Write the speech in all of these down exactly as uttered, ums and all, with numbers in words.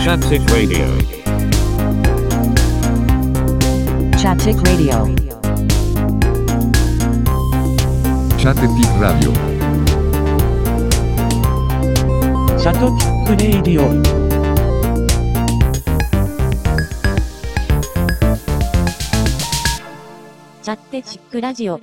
Chaptic Radio. Chaptic Radio. Chaptic Radio. シャトピックレイディオ。 チャッテチックラジオ。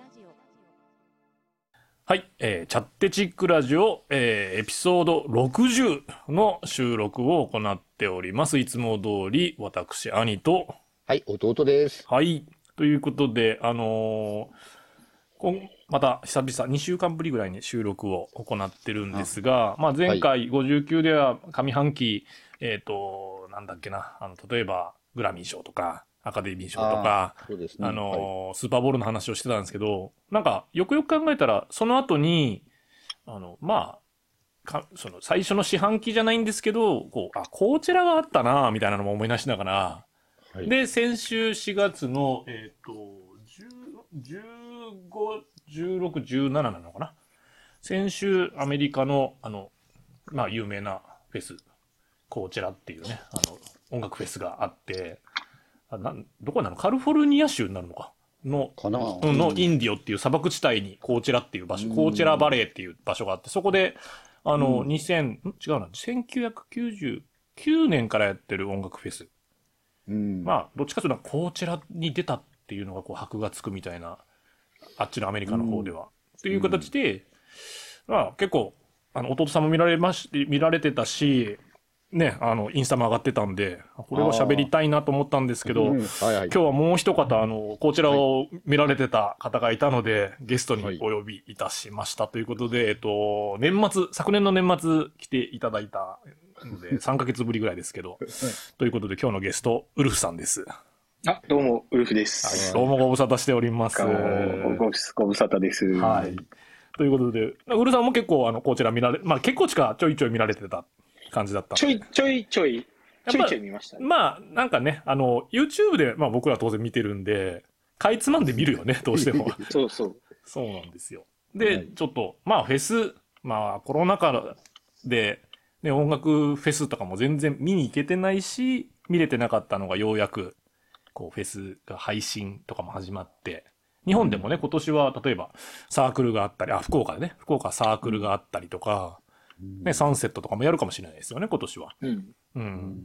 はい、えー、チャッテチックラジオ、えー、エピソードろくじゅうの収録を行っております。いつも通り私兄と、 はい、弟です。 はい、ということであのー、今また久々にしゅうかんぶりぐらいに収録を行ってるんですが、まあ前回ごじゅうきゅうでは上半期、えっとなんだっけな、あの例えばグラミー賞とかアカデミー賞とか、あ、ね、あのーはい、スーパーボールの話をしてたんですけど、なんかよくよく考えたらその後にあのまあかその最初の四半期じゃないんですけど、こうあこちらがあったなみたいなのも思い出しながら、はい、で先週しがつのえっとじゅうご、じゅうろく、じゅうなななのかな。先週アメリカのあのまあ有名なフェスこちらっていうね、あの音楽フェスがあって。あなどこなのカリフォルニア州になるのかのかな、 うん、のインディオっていう砂漠地帯にコーチェラっていう場所、コーチェラバレーっていう場所があって、そこであの、うん、にせん違うなせんきゅうひゃくきゅうじゅうきゅうねんからやってる音楽フェス、うん、まあどっちかというとコーチェラに出たっていうのがこう箔がつくみたいな、あっちのアメリカの方では、うん、っていう形で、うん、まあ結構あの弟さんも見られまし見られてたしね、あのインスタも上がってたんでこれを喋りたいなと思ったんですけど、うんはいはい、今日はもう一方あのこちらを見られてた方がいたので、はい、ゲストにお呼びいたしました、はい、ということで、えっと、年末昨年の年末来ていただいたのでさんかげつぶりぐらいですけど、はい、ということで今日のゲストウルフさんです。 あ、どうもウルフです、 はい、どうもご無沙汰しております。 ご, ご無沙汰です、 はい、ということでウルフさんも結構あのこちら見られ、まあ結構近ちょいちょい見られてた感じだった。 ちょいちょいちょいちょいちょい見ましたね。 まあなんかね、あの YouTube でまあ僕ら当然見てるんでかいつまんで見るよねどうしても。 そうそうそうなんですよ。で、はい、ちょっとまあフェス、まあコロナ禍でね音楽フェスとかも全然見に行けてないし見れてなかったのがようやくこうフェスが配信とかも始まって。日本でもね今年は例えばサークルがあったり、あ福岡でね福岡サークルがあったりとか。ね、サンセットとかもやるかもしれないですよね今年は、うんうん、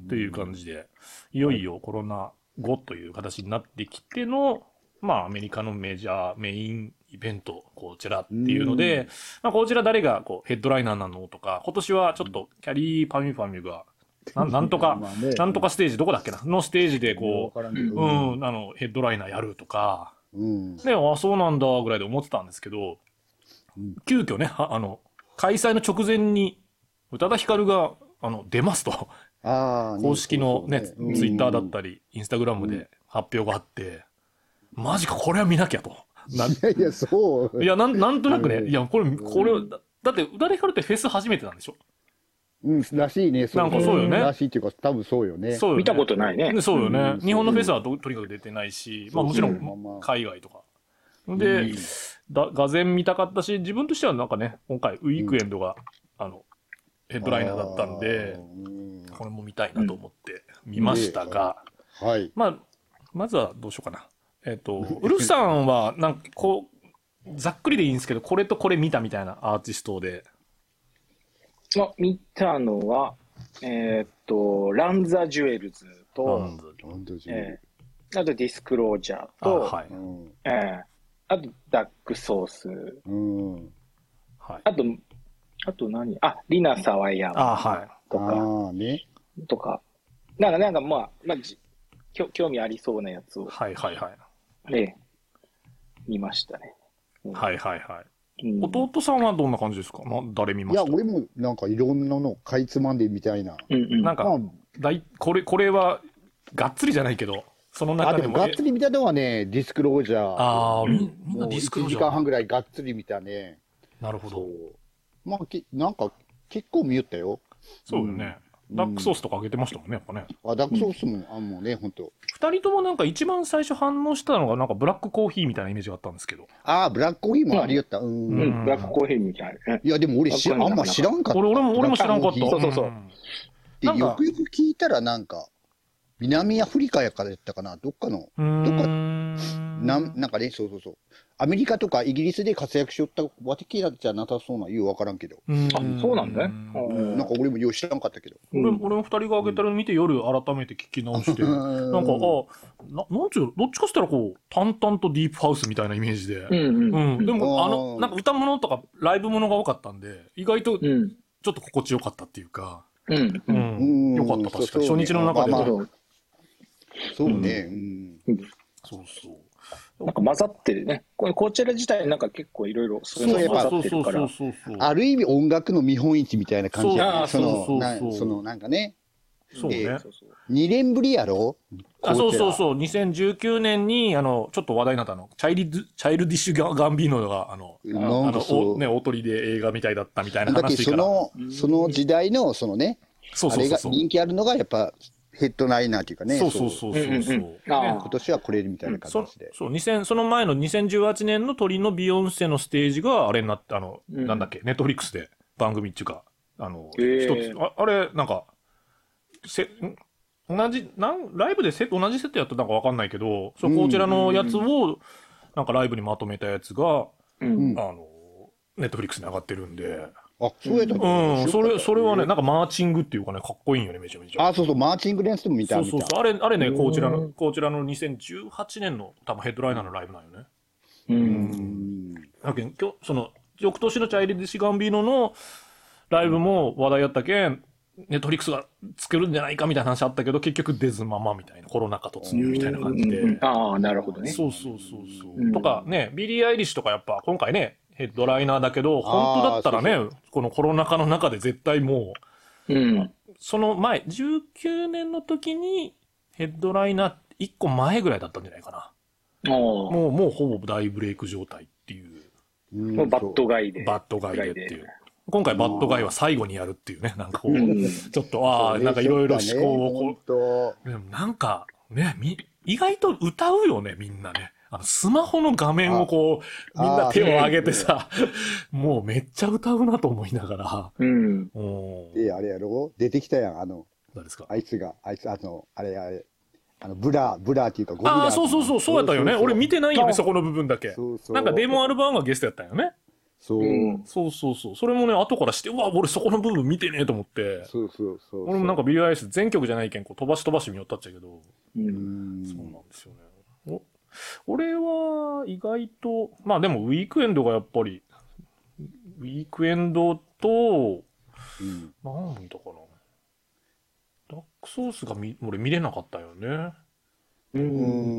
という感じでいよいよコロナ後という形になってきての、まあアメリカのメジャーメインイベントこちらっていうので、まあ、こちら誰がこうヘッドライナーなのとか、今年はちょっとキャリーパミュパミュがな, なんとかね、なんとかステージどこだっけなのステージでこう、うん、あのヘッドライナーやるとか、うん、であそうなんだぐらいで思ってたんですけど、うん、急遽ねあの開催の直前に宇多田ヒカルがあの出ますとあ公式のねツイッターだったりインスタグラムで発表があって、うん、マジかこれは見なきゃと。 いやいやそういや な, なんとなくね、うん、いやこれこれだ, だって宇多田ヒカルってフェス初めてなんでしょ。 うんらしいね。 そうなんかそうよね。 らしいっていうか多分そうよね。 そうよね見たことないね。 そうよね、うん、日本のフェスは と, とにかく出てないし、まあもちろん海外とかで、うん、だがぜん見たかったし自分としてはなんかね今回ウィークエンドが、うん、あのヘッドライナーだったんで、うん、これも見たいなと思って見ましたが、うんはい、まあまずはどうしようかな。えっとウルフさんはなんかこうざっくりでいいんですけどこれとこれ見たみたいなアーティストで。 あ見たのはえー、っとランザジュエルズとランザジュエルズ、えー、あとディスクロージャーとあ、はいえー、あとダックソース、うんはい、あとあと何あリナサワイヤーとかあ、はいね、とかなんかなんかまあ、まあ、じ興味ありそうなやつをはいはいはい、 ね、見ましたね、 うん、はいはいはい、うん、弟さんはどんな感じですか、まあ、誰見ました。 いや俺もなんかいろんなのかいつまんでみたいな、うんうん、なんか、まあ、だいこれこれはがっつりじゃないけどその中でもあでもがっつり見たのはねディスクロージャー。 ああみんなディスクロージャーいちじかんはんぐらいがっつり見たね。 なるほど。 まあきなんか結構見よったよ。 そうよね、うん、ダックソースとかあげてましたもんねやっぱね。 あダックソースも、うん、あもうね本当。 二人ともなんか一番最初反応したのがなんかブラックコーヒーみたいなイメージがあったんですけど。 ああブラックコーヒーもありよった。うん、 うん、ブラックコーヒーみたいな。 いやでも俺しあんま知らんかった。 俺俺も俺も知らんかった。 そうそうそう。 で、よくよく聞いたらなんか、南アフリカやからやったかな、どっかの、どっか、なん、なんかね、そうそうそう。アメリカとかイギリスで活躍しよったわけじゃなさそうな、ようわからんけど。 あ、そうなんだね。 なんか俺もよう知らんかったけど。 俺俺も二人が上げたの見て夜改めて聞き直して、なんか、あ、ななんちゅう、どっちかしたらこう、淡々とディープハウスみたいなイメージで。うん。でも、あの、なんか歌物とかライブ物が多かったんで、意外とちょっと心地よかったっていうか。うん。うん。よかった、確かに。初日の中でも。 そうね。うん。 そうそう。 なんか混ざってるね。これ、こちら自体なんか結構いろいろそういうの混ざってるから。 ある意味音楽の見本市みたいな感じだね。 その、そのなんかね。 そうね。 にねんぶりやろあ、そうそうそう。にせんじゅうきゅうねんに、あの、ちょっと話題になったの、チャイリド、チャイルディッシュガンビーノが、あの、あの、ね、大鳥で映画みたいだったみたいな話から。 だけど、その、その時代の、そのね、あれが人気あるのが、やっぱ、ヘッドライナーっていうかね。 そうそうそうそうそう。 今年はこれみたいな形で。 そう、にせん、その前のにせんじゅうはちねんの鳥のビヨンセのステージが、あれになって、あの、なんだっけ、ネットフリックスで番組っていうか、あの、一つ、ああれ、なんか、せ、同じ、なん、ライブでセ同じセットやったのかわかんないけど、そう、こちらのやつを、なんかライブにまとめたやつが、あの、ネットフリックスに上がってるんで、 あ、そうやったうん、それ、それはね、なんかマーチングっていうかね、かっこいいんよね、めちゃめちゃ。 あ、そうそう、マーチングのやつでも見た。 そうそうそう、あれ、あれね、こちらの、こちらのにせんじゅうはちねんの多分ヘッドライナーのライブなんよね。うん。だけど、今日、その、翌年のチャイルディッシュガンビーノのライブも話題やったけん、ネットフリックスが作るんじゃないかみたいな話あったけど、結局出ずままみたいな、コロナ禍突入みたいな感じで。 ああ、なるほどね。 そうそうそうそう。とかね、ビリー・アイリッシュとかやっぱ今回ね、ヘッドライナーだけど、本当だったらね、このコロナ禍の中で絶対もう、うん、 その前、じゅうきゅうねんの時にヘッドライナーいっこまえぐらいだったんじゃないかな。もう、もうほぼ大ブレイク状態っていう。 もうバッドガイで。 バッドガイでっていう。今回バッドガイは最後にやるっていうね、なんかこう、ちょっと、ああ、なんかいろいろ思考をこう、でもなんかね、み、意外と歌うよね、みんなね。あの、スマホの画面をこう、みんな手を上げてさ、もうめっちゃ歌うなと思いながら。 うん。 え、あれやろ出てきたやん、あの、 誰ですかあいつが、あいつ、あの、あれあれ、あの、ブラ、ブラっていうか、ゴリラ。 ああ、そうそうそう、そうやったよね。俺見てないよね、そこの部分だけ。そうそう。なんかデモアルバーンがゲストやったんよね。 そう、うん、 そうそうそう。それもね、後からして、うわ、俺そこの部分見てねえと思って。 そうそうそう。 俺もなんかビリー・アイリッシュ全曲じゃないけん、こう飛ばし飛ばし見よったっちゃけど。 うん。 そうなんですよね。お俺は意外と、まあでもウィークエンドがやっぱり、ウィークエンドと、うん、何見たかな。ダックソースがみ俺見れなかったよね。 うん。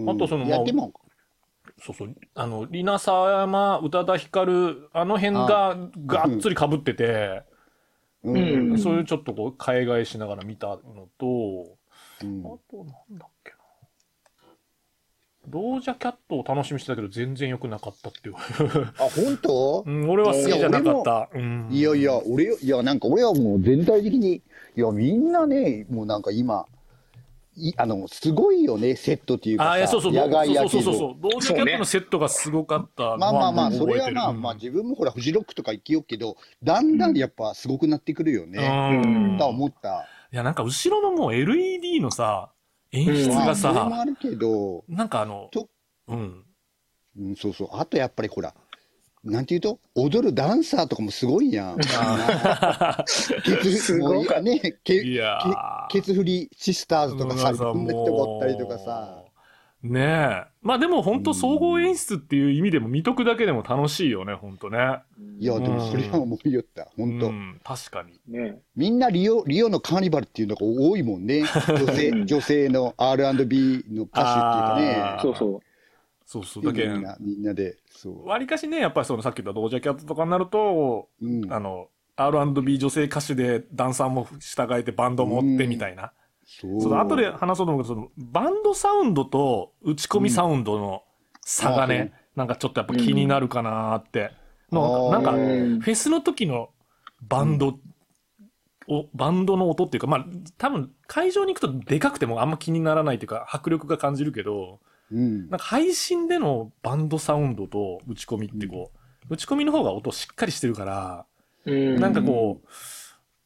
あとその、まあ、でもそうそう、あの、リナ様、宇多田ヒカル、あの辺ががっつり被ってて、うん、そういうちょっとこう、海外しながら見たのと、うん、あとなんだっけな。ドージャキャットを楽しみにしてたけど全然良くなかったっていう。 あ、本当？ うん、俺は好きじゃなかった。 いや、うん、いやいや、俺、いや、なんか俺はもう全体的に、いや、みんなね、もうなんか今、いあの、すごいよね、セットっていうかさ。 あ、いや、そうそう、 野外野球そうそうそう。ドージャキャットのセットがすごかった。 まあまあまあ、それはまあまあ、自分もほら、フジロックとか行きよっけど、だんだんやっぱすごくなってくるよね。うん。とは思った。 いや、なんか後ろのもう エルイーディー のさ、演出がさ、 それもあるけど、 なんかあの、うん。 うん、そうそう。あとやっぱりほら、なんていうと踊るダンサーとかもすごいやん。ケツ、すごいね。ケいやケツ振りシスターズとかさ、こんな人がおったりとかさ。 ねえ。まあでも本当総合演出っていう意味でも見とくだけでも楽しいよね、本当ね。 いや、でもそれは思いよった。本当。うん、 確かに。 ねみんなリオ、リオのカーニバルっていうのが多いもんね。女性、女性の アールアンドビー の歌手っていうかね。 そうそう。 そうそう。だけみんな、みんなで。そう。 わりかしね、やっぱりそのさっき言ったドージャキャットとかになると、うん、あの、アールアンドビー 女性歌手でダンサーも従えてバンドも追ってみたいな。うん、そう。その後で話そうと思うけど、そのバンドサウンドと打ち込みサウンドの差がね、うん、なんかちょっとやっぱ気になるかなーって。うん、のなんか、フェスの時のバンド、おバンドの音っていうか、まあ、多分会場に行くとでかくてもあんま気にならないっていうか、迫力が感じるけど、うん、なんか配信でのバンドサウンドと打ち込みってこう、うん、打ち込みの方が音しっかりしてるから、うん、なんかこう、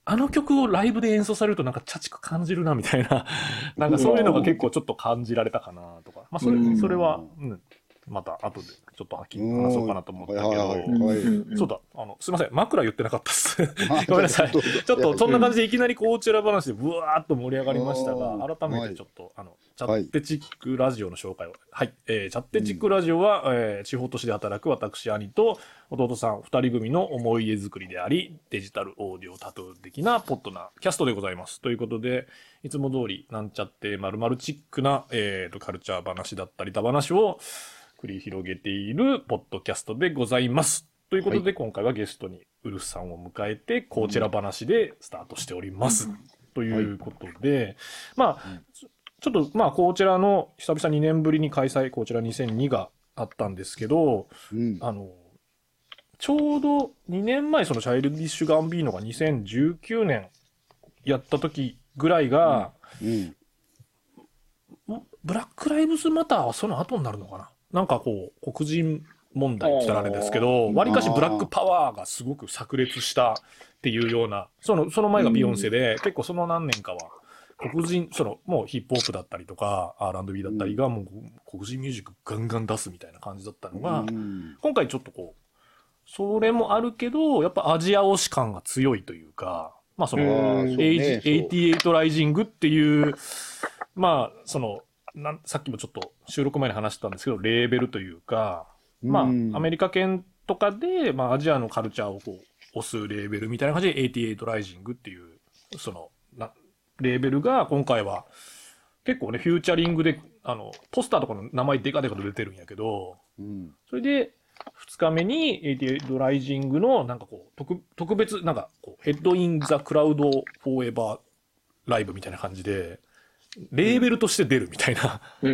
あの曲をライブで演奏されるとなんかチャチく感じるなみたいな、なんかそういうのが結構ちょっと感じられたかなとか。まあそれ、それは、うん。また後でちょっとはっきり話そうかなと思ったけど、そうだ、あの、すいません、枕言ってなかったっす。ごめんなさい。ちょっとそんな感じでいきなりこうちら話でブワーっと盛り上がりましたが、改めてちょっと、あの、チャッテチックラジオの紹介を。はい。えー、チャッテチックラジオは、えー、地方都市で働く私兄と弟さん二人組の思い出作りであり、デジタルオーディオタトゥー的なポッドなキャストでございます。ということで、いつも通りなんちゃって〇〇チックな、えーと、カルチャー話だったり、た話を、繰り広げているポッドキャストでございます。ということで、はい、今回はゲストにウルフさんを迎えて、こちら話でスタートしております。うん、ということで、はい、まあ、ちょっと、まあ、こちらの久々にねんぶりに開催、こちらにせんにがあったんですけど、うん、あの、ちょうどにねんまえ、そのチャイルディッシュ・ガンビーノがにせんじゅうきゅうねんやった時ぐらいが、うんうん、ブラック・ライブズ・マターはその後になるのかな。なんかこう、黒人問題って言ったらあれですけど、わりかしブラックパワーがすごく炸裂したっていうような、その、その前がビヨンセで、結構その何年かは、黒人、その、もうヒップホップだったりとか、アールアンドビー だったりが、もう黒人ミュージックガンガン出すみたいな感じだったのが、今回ちょっとこう、それもあるけど、やっぱアジア推し感が強いというか、まあその、エイジ、エイティエイトライジングっていう、まあ、その、なんさっきもちょっと収録前に話してたんですけど、レーベルというか、まあ、アメリカ圏とかで、まあ、アジアのカルチャーをこう、推すレーベルみたいな感じで、エイティエイトライジングっていう、その、な、レーベルが今回は、結構ね、フューチャリングで、あの、ポスターとかの名前デカデカと出てるんやけど、うん、それで、二日目にエイティエイトライジングの、なんかこう、特、特別、なんかこう、ヘッドインザクラウドフォーエバーライブみたいな感じで、レーベルとして出るみたいな。うん。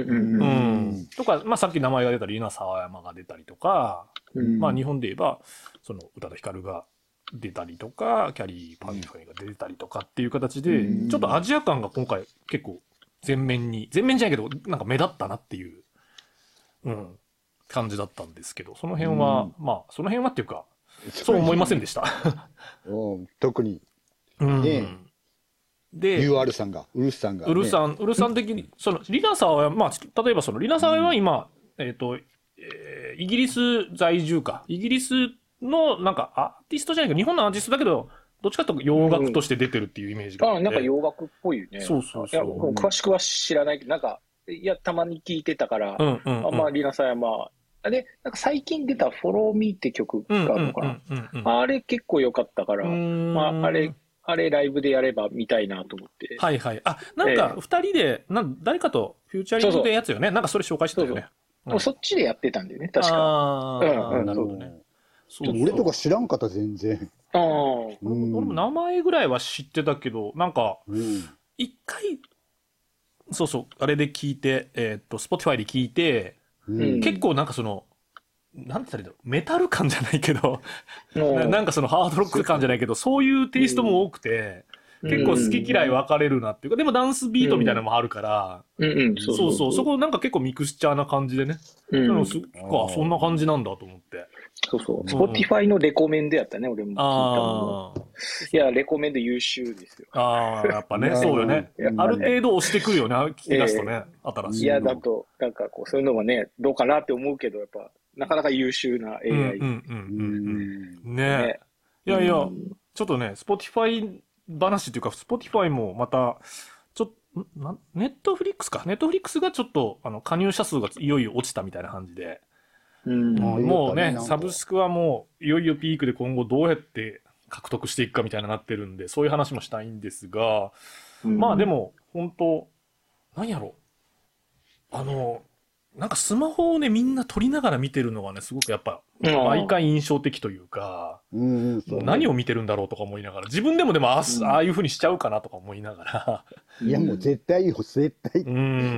とか、まあさっき名前が出たり、稲沢山が出たりとか、うん、まあ日本で言えば、その宇多田ヒカルが出たりとか、キャリーパンフェイが出たりとかっていう形で、うん、ちょっとアジア感が今回結構全面に、全面じゃないけど、なんか目立ったなっていう、うん、感じだったんですけど、その辺は、うん、まあその辺はっていうか、そう思いませんでした。 うん、特に。 うん。ねで、ユーアール さんが、ウルフさんが、ね。 ウルフさん、ウルフさん的に、その、リナサは、まあ、例えばその、リナサは今、うん、えっ、ー、と、えー、イギリス在住か。イギリスの、なんか、アーティストじゃないけど、日本のアーティストだけど、どっちかというと洋楽として出てるっていうイメージがあって、 うん、あ、なんか洋楽っぽいよね。 そうそうそう。 いや、もう詳しくは知らないけど、なんか、いや、たまに聞いてたから、うんうんうん、あまあ、リナサはまあ、で、なんか最近出た Follow Me って曲があるのかな。うんうんうんうん、あれ結構良かったから、まあ、あれ、あれライブでやれば見たいなと思って。 はいはい。あ、なんか二人で、なん、誰かとフューチャリングでやつよね。なんかそれ紹介してたよね。 そうそう、うん、そっちでやってたんだよね、確か。 ああ、うんうん、なるほどね。 そうそう、俺とか知らんかった、全然。 ああ、 うん。俺も名前ぐらいは知ってたけど、なんか、一、うん、回、そうそう、あれで聞いて、えー、っと、Spotify で聞いて、うん、結構なんかその、なんて言ったらいいんだろう、メタル感じゃないけど、なんかそのハードロック感じゃないけど、そういうテイストも多くて、結構好き嫌い分かれるなっていうか、でもダンスビートみたいなのもあるから、そうそう、そこなんか結構ミクスチャーな感じでね。うん、そあそんな感じなんだと思って。 そうそう。Spotify のレコメンドやったね、俺も聞いたの。いや、レコメンド優秀ですよ。 ああ、やっぱね、そうよね。ある程度押してくるよね、聞き出すとね、新しい。 いや、だと、なんかこう、そういうのはね、どうかなって思うけど、やっぱ、なかなか優秀な エーアイ。うんうんうん。ねえ。いやいや、ちょっとね、Spotify 話っていうか、Spotify もまた、ちょっと、な、ネットフリックスか。ネットフリックスがちょっと、あの、加入者数がいよいよ落ちたみたいな感じで。うん、もうね、サブスクはもう、いよいよピークで今後どうやって獲得していくかみたいになってるんで、そういう話もしたいんですが、うん、まあでも、本当何やろ。あの、なんかスマホをね、みんな撮りながら見てるのがね、すごくやっぱ、毎回印象的というか、うん、もう何を見てるんだろうとか思いながら、自分でもでもあ、うん、ああいう風にしちゃうかなとか思いながら。 いや、もう絶対よ、絶対、うん、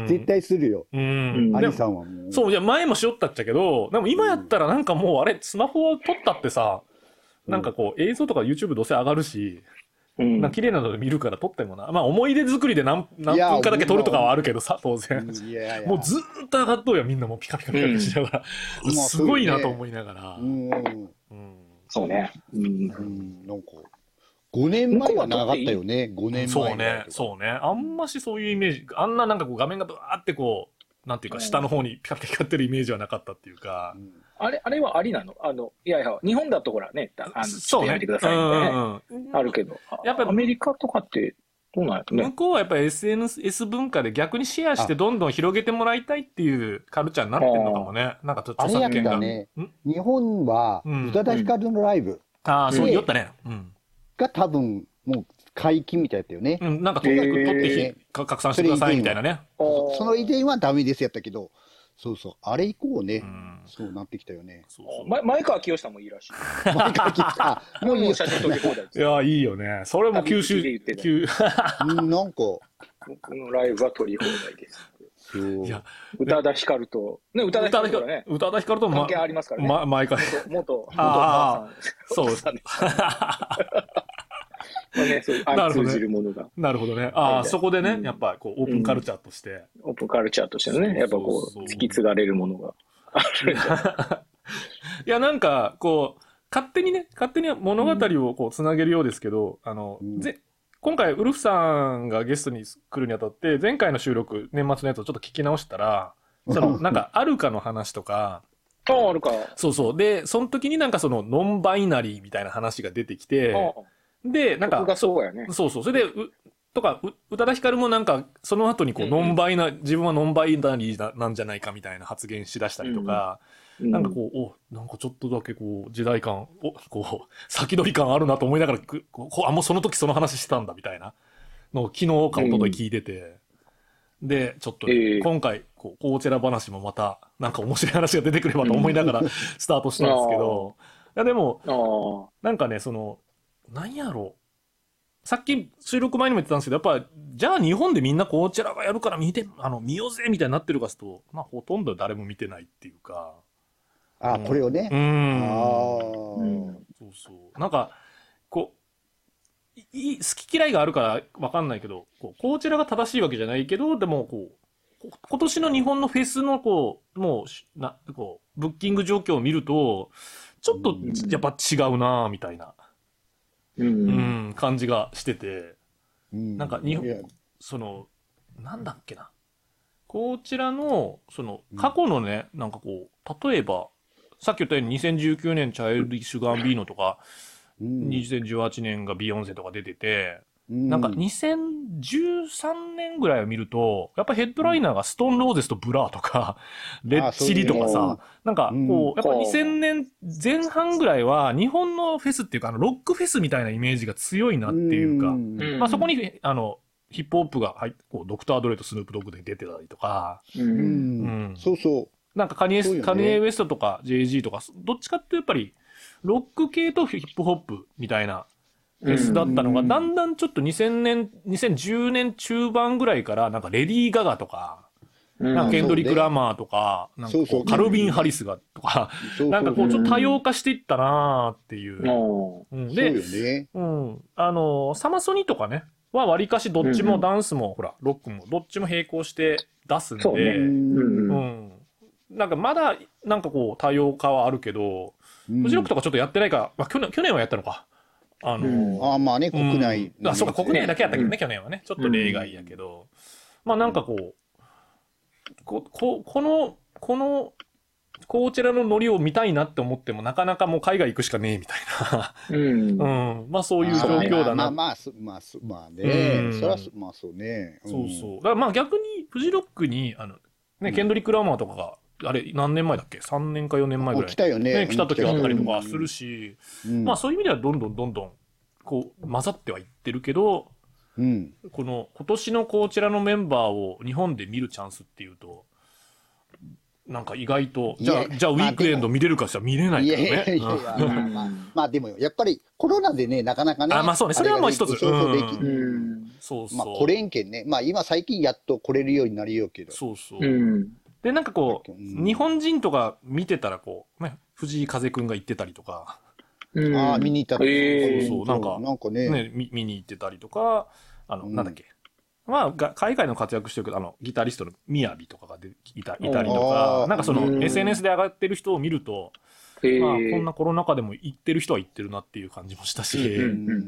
絶対するよ。うん。アリさんはもう。 そう、いや、前もしよったっちゃけど、でも今やったらなんかもう、あれ、スマホを撮ったってさ、なんかこう、映像とか YouTube どうせ上がるし、うん、なんか綺麗なので見るから撮ってもな。まあ思い出作りで何、何分かだけ撮るとかはあるけどさ、当然。いやいやもうずーっと上がっとうよ、みんなもうピカピカピカピカしながら。うん、すごいなと思いながら。うん。 そうね。うん。 なんか、 ごねんまえはなかったよね、ごねんまえ。 そうね、そうね。あんましそういうイメージ、あんななんかこう画面がブワーってこう、なんていうか下の方にピカピカ光ってるイメージはなかったっていうか。うんあれ、あれはありなのあの、いやいや、日本だとほらね、あの、ちょっとやめてくださいみたいなね、うんうん、あるけど、やっぱりアメリカとかってどうなんやろね。 向こうはやっぱり エスエヌエス 文化で逆にシェアしてどんどん広げてもらいたいっていうカルチャーになってるのかもね。なんかちょっと著作権が。 あれやったね。日本は宇多田ヒカルのライブ、うん、 ああ、そう言ったね。うん。 が多分もう解禁みたいだったよね。 うん、なんかとにかく撮って拡散してくださいみたいなね。 その以前はダメですやったけど。そうそう。あれ以降ね、うん、そうなってきたよね。 そうそうま、前川清さんもいいらしい。 前川清さん。もういいよ。 写真撮り放題です。 いや、いいよね。それも九州で九なんか。 このライブは撮り放題です。いや、宇多田ヒカルと、ね、宇多田ヒカルとね。 宇多田ヒカルと関係ありますからね。 ま、前川。 元、元、元ああ、そうです。 ね、そういう相通じるものが。 なるほどね。ああ、そこでね、やっぱこうオープンカルチャーとして、 オープンカルチャーとしてのね、やっぱこう引き継がれるものがある。 いや、なんかこう勝手にね、勝手に物語をこうつなげるようですけど、あの、ぜ今回ウルフさんがゲストに来るにあたって前回の収録年末のやつをちょっと聞き直したら、そのなんかアルカの話とか。 ああるか。 そうそう。で、その時になんかそのノンバイナリーみたいな話が出てきて。で、なんか、 そうやね。 そうそう。それで、う、とか、う、宇多田ヒカルもなんか、その後にこう、ノンバイな、自分はノンバイナリーなんじゃないかみたいな発言しだしたりとか、うん、なんかこう、お、なんかちょっとだけこう、時代感、お、こう、先取り感あるなと思いながら、こう、あ、もうその時その話してたんだみたいなのを昨日か一昨日聞いてて、うん、で、ちょっと、ね、今回、こう、コーチェラ話もまた、なんか面白い話が出てくればと思いながらスタートしたんですけど、いやでも、なんかね、その、なんやろう。さっき収録前にも言ってたんですけど、やっぱ、じゃあ日本でみんなこちらがやるから見て、あの、見ようぜみたいになってるかすと、まあほとんど誰も見てないっていうか。 あ、うん、これをね。 うん。ああ、うん。そうそう。なんか、こう、い好き嫌いがあるからわかんないけど、こう、こちらが正しいわけじゃないけど、でもこう、今年の日本のフェスのこう、もう、な、こう、ブッキング状況を見ると、ちょっとやっぱ違うなぁ、みたいな。うん、うん、感じがしてて、うん、なんか日本、その、なんだっけな。こちらの、その、過去のね、うん、なんかこう、例えば、さっき言ったようににせんじゅうきゅうねんチャイルディッシュ・ガンビーノとか、うん、にせんじゅうはちねんがビヨンセとか出てて、うん、なんかにせんじゅうさんねんぐらいを見ると、やっぱヘッドライナーがストーンローゼスとブラーとか、レッチリとかさ、なんかこう、やっぱにせんねんぜん半ぐらいは日本のフェスっていうか、あのロックフェスみたいなイメージが強いなっていうか、まあそこに、あの、ヒップホップが入って、こう、ドクター・ドレとスヌープ・ドッグで出てたりとか、 うん。うん、そうそう。 なんかカニエ、ね、カニエ・ウエストとか ジェイジー とか、どっちかってやっぱり、ロック系とヒップホップみたいな、フェスだったのが、だんだんちょっとにせんねん、にせんじゅうねん中盤ぐらいから、なんかレディー・ガガとか、なんかケンドリック・ラマーとか、なんかこうカルビン・ハリスがとか、なんかこうちょっと多様化していったなーっていう。で、うん。あの、サマソニとかね、は割かしどっちもダンスも、ほら、ロックも、どっちも並行して出すんで、うん。なんかまだ、なんかこう多様化はあるけど、フジロックとかちょっとやってないから、まあ去年、去年はやったのか。あのー、 うん、あまあね、国内、 うん。あ、そうか、国内だけやったけどね、うん、去年はね。ちょっと例外やけど。うん、まあなんかこう、こ、こ、この、この、こちらのノリを見たいなって思っても、なかなかもう海外行くしかねえみたいな。うん。うん。まあそういう状況だな。 まあまあ、まあ、まあね。うん、そら、まあそうね。 うん、そうそう。だからまあ逆に、フジロックに、あの、ね、ケンドリック・ラマーとかが、あれ、何年前だっけ ?さん 年かよねんまえぐらい。 来たよね。 ね、来た時があったりとかするし、うん、まあそういう意味ではどんどんどんどん、こう、混ざってはいってるけど、うん、この、今年のこちらのメンバーを日本で見るチャンスっていうと、なんか意外と、じゃあ、じゃあウィークエンド見れるかしたら見れないからね。いやいやいや、 まあ、まあでもやっぱりコロナでね、なかなかね。 あ、まあそうね、それはもう一つ。 そうそうできる。 そうそう。 まあ来れんけんね。まあ今最近やっと来れるようになるよけど。 そうそう。うんで、なんかこう、うん、日本人とか見てたらこう、ね、藤井風くんが言ってたりとか。 うん、ああ、見に行ったりとか。そうそう、なんか、 なんかね、 ね見、見に行ってたりとか、あの、うん、なんだっけ。まあ、が海外の活躍してるけど、あの、ギタリストのみやびとかがでいた、いたりとか、なんかその、エスエヌエス で上がってる人を見ると、まあ、こんなコロナ禍でも行ってる人は行ってるなっていう感じもしたし、うんうん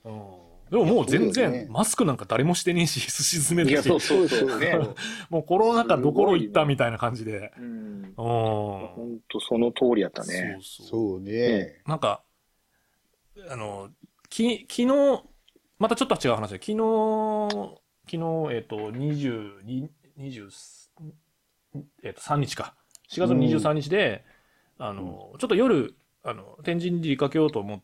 うん、でももう全然、ね、マスクなんか誰もしてねえし、すし詰めるし。 いや、そうそうそうね。 もうコロナ禍どころ行ったみたいな感じで。 うん。本当その通りやったね。 そうそう。そうね。 なんか、あの、き、昨日、またちょっと違う話で、昨日、昨日、えっと、にじゅうに、にじゅう、えっと、さんにちか。しがつのにじゅうさんにちで、うん、あの、ちょっと夜、あの、天神に出かけようと思って、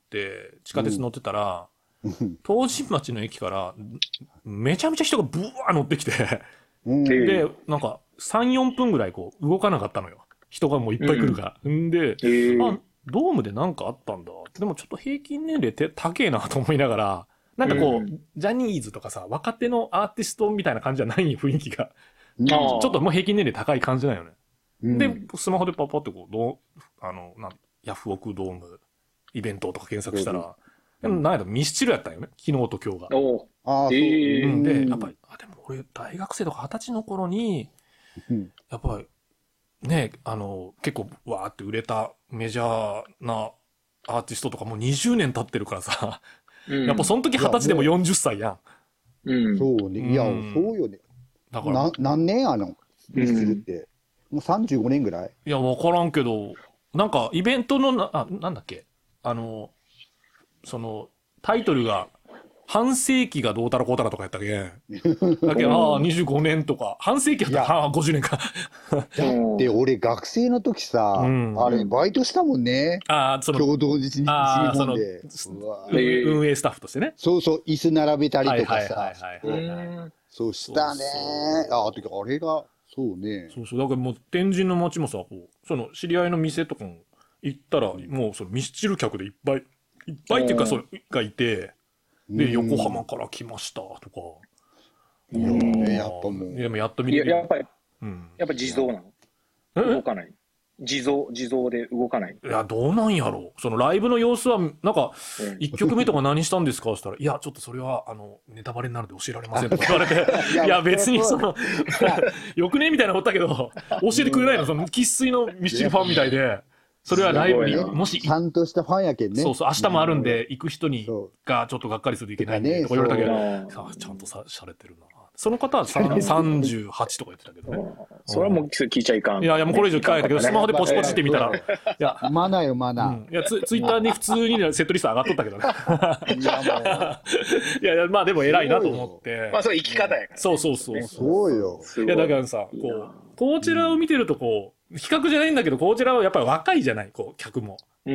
地下鉄乗ってたら、うん、東神町の駅から、めちゃめちゃ人がブワー乗ってきて、うん、で、なんか、さん、よんぷんぐらいこう、動かなかったのよ。人がもういっぱい来るから。うん、んで、あ、ドームでなんかあったんだ。でもちょっと平均年齢って高えなと思いながら、なんかこう、うん、ジャニーズとかさ、若手のアーティストみたいな感じじゃない雰囲気が。うん、ちょっともう平均年齢高い感じなんよね。うん、で、スマホでパッパってこう、どう、あの、なんヤフオクドームイベントとか検索したら、うん、でもなんやろ、ミスチルやったんよね。昨日と今日が。 おああ、そう。 うん、で、やっぱり、あ、でも俺、大学生とか二十歳の頃に、うん、やっぱり、ね、あの、結構、わーって売れたメジャーなアーティストとかもうにじゅうねん経ってるからさ、うん、やっぱその時二十歳でもよんじゅっさいやん。 うん。そうね。いや、うん、そうよね。だから。な、何年あの、ミスチルって。うん、もうさんじゅうごねんぐらい？ いや、わからんけど、なんか、イベントのな、あ、なんだっけあの、その、タイトルが、半世紀がどうたらこうたらとかやったっけだけど、ああ、にじゅうごねんとか、半世紀やったら、ああ、ごじゅうねんか。 だって俺、学生の時さ、うん、あれ、バイトしたもんね。 ああ、その、 共同日にあその、運営スタッフとしてね。 そうそう、椅子並べたりとかさ。 そうしたね。ああ、てか、あれが、そうね。 そうそう。だからもう天神の街もさ、こう、その知り合いの店とかも行ったら、もうそのミスチル客でいっぱい、いっぱいっていうか、それがいて、で、横浜から来ましたとか。 いやね、やっぱもう。 でもやっと見れる。 やっぱり、うん、やっぱ地蔵なの？動かない。地蔵、地蔵で動かない。 いや、どうなんやろう。そのライブの様子は、なんか、一曲目とか何したんですかって言ったら、いや、ちょっとそれは、あの、ネタバレになるんで教えられませんとか言われて、いや、別にその、よくねみたいなことだけど、教えてくれないの、その、生粋のミスチルファンみたいで、それはライブに、もし、 ちゃんとしたファンやけんね。 そうそう、明日もあるんで、行く人に、がちょっとがっかりするといけないんで、とか言われたけど、さあ、ちゃんとさ、しゃれてるな。その方はさんじゅうはちとか言ってたけどね。 それはもう聞いちゃいかん。 いやいや、もうこれ以上聞かないんだけど、スマホでポチポチって見たら。いや、マナーよ、マナー。 いや、ツイッターに普通にセットリスト上がっとったけどね。いや、もう。いやいや、まあでも偉いなと思って。 まあ、そう生き方やから。 そうそうそう。 そうよ。 いや、だからさ、こう、こちらを見てるとこう、比較じゃないんだけど、こちらはやっぱり若いじゃない、こう、客も。うん。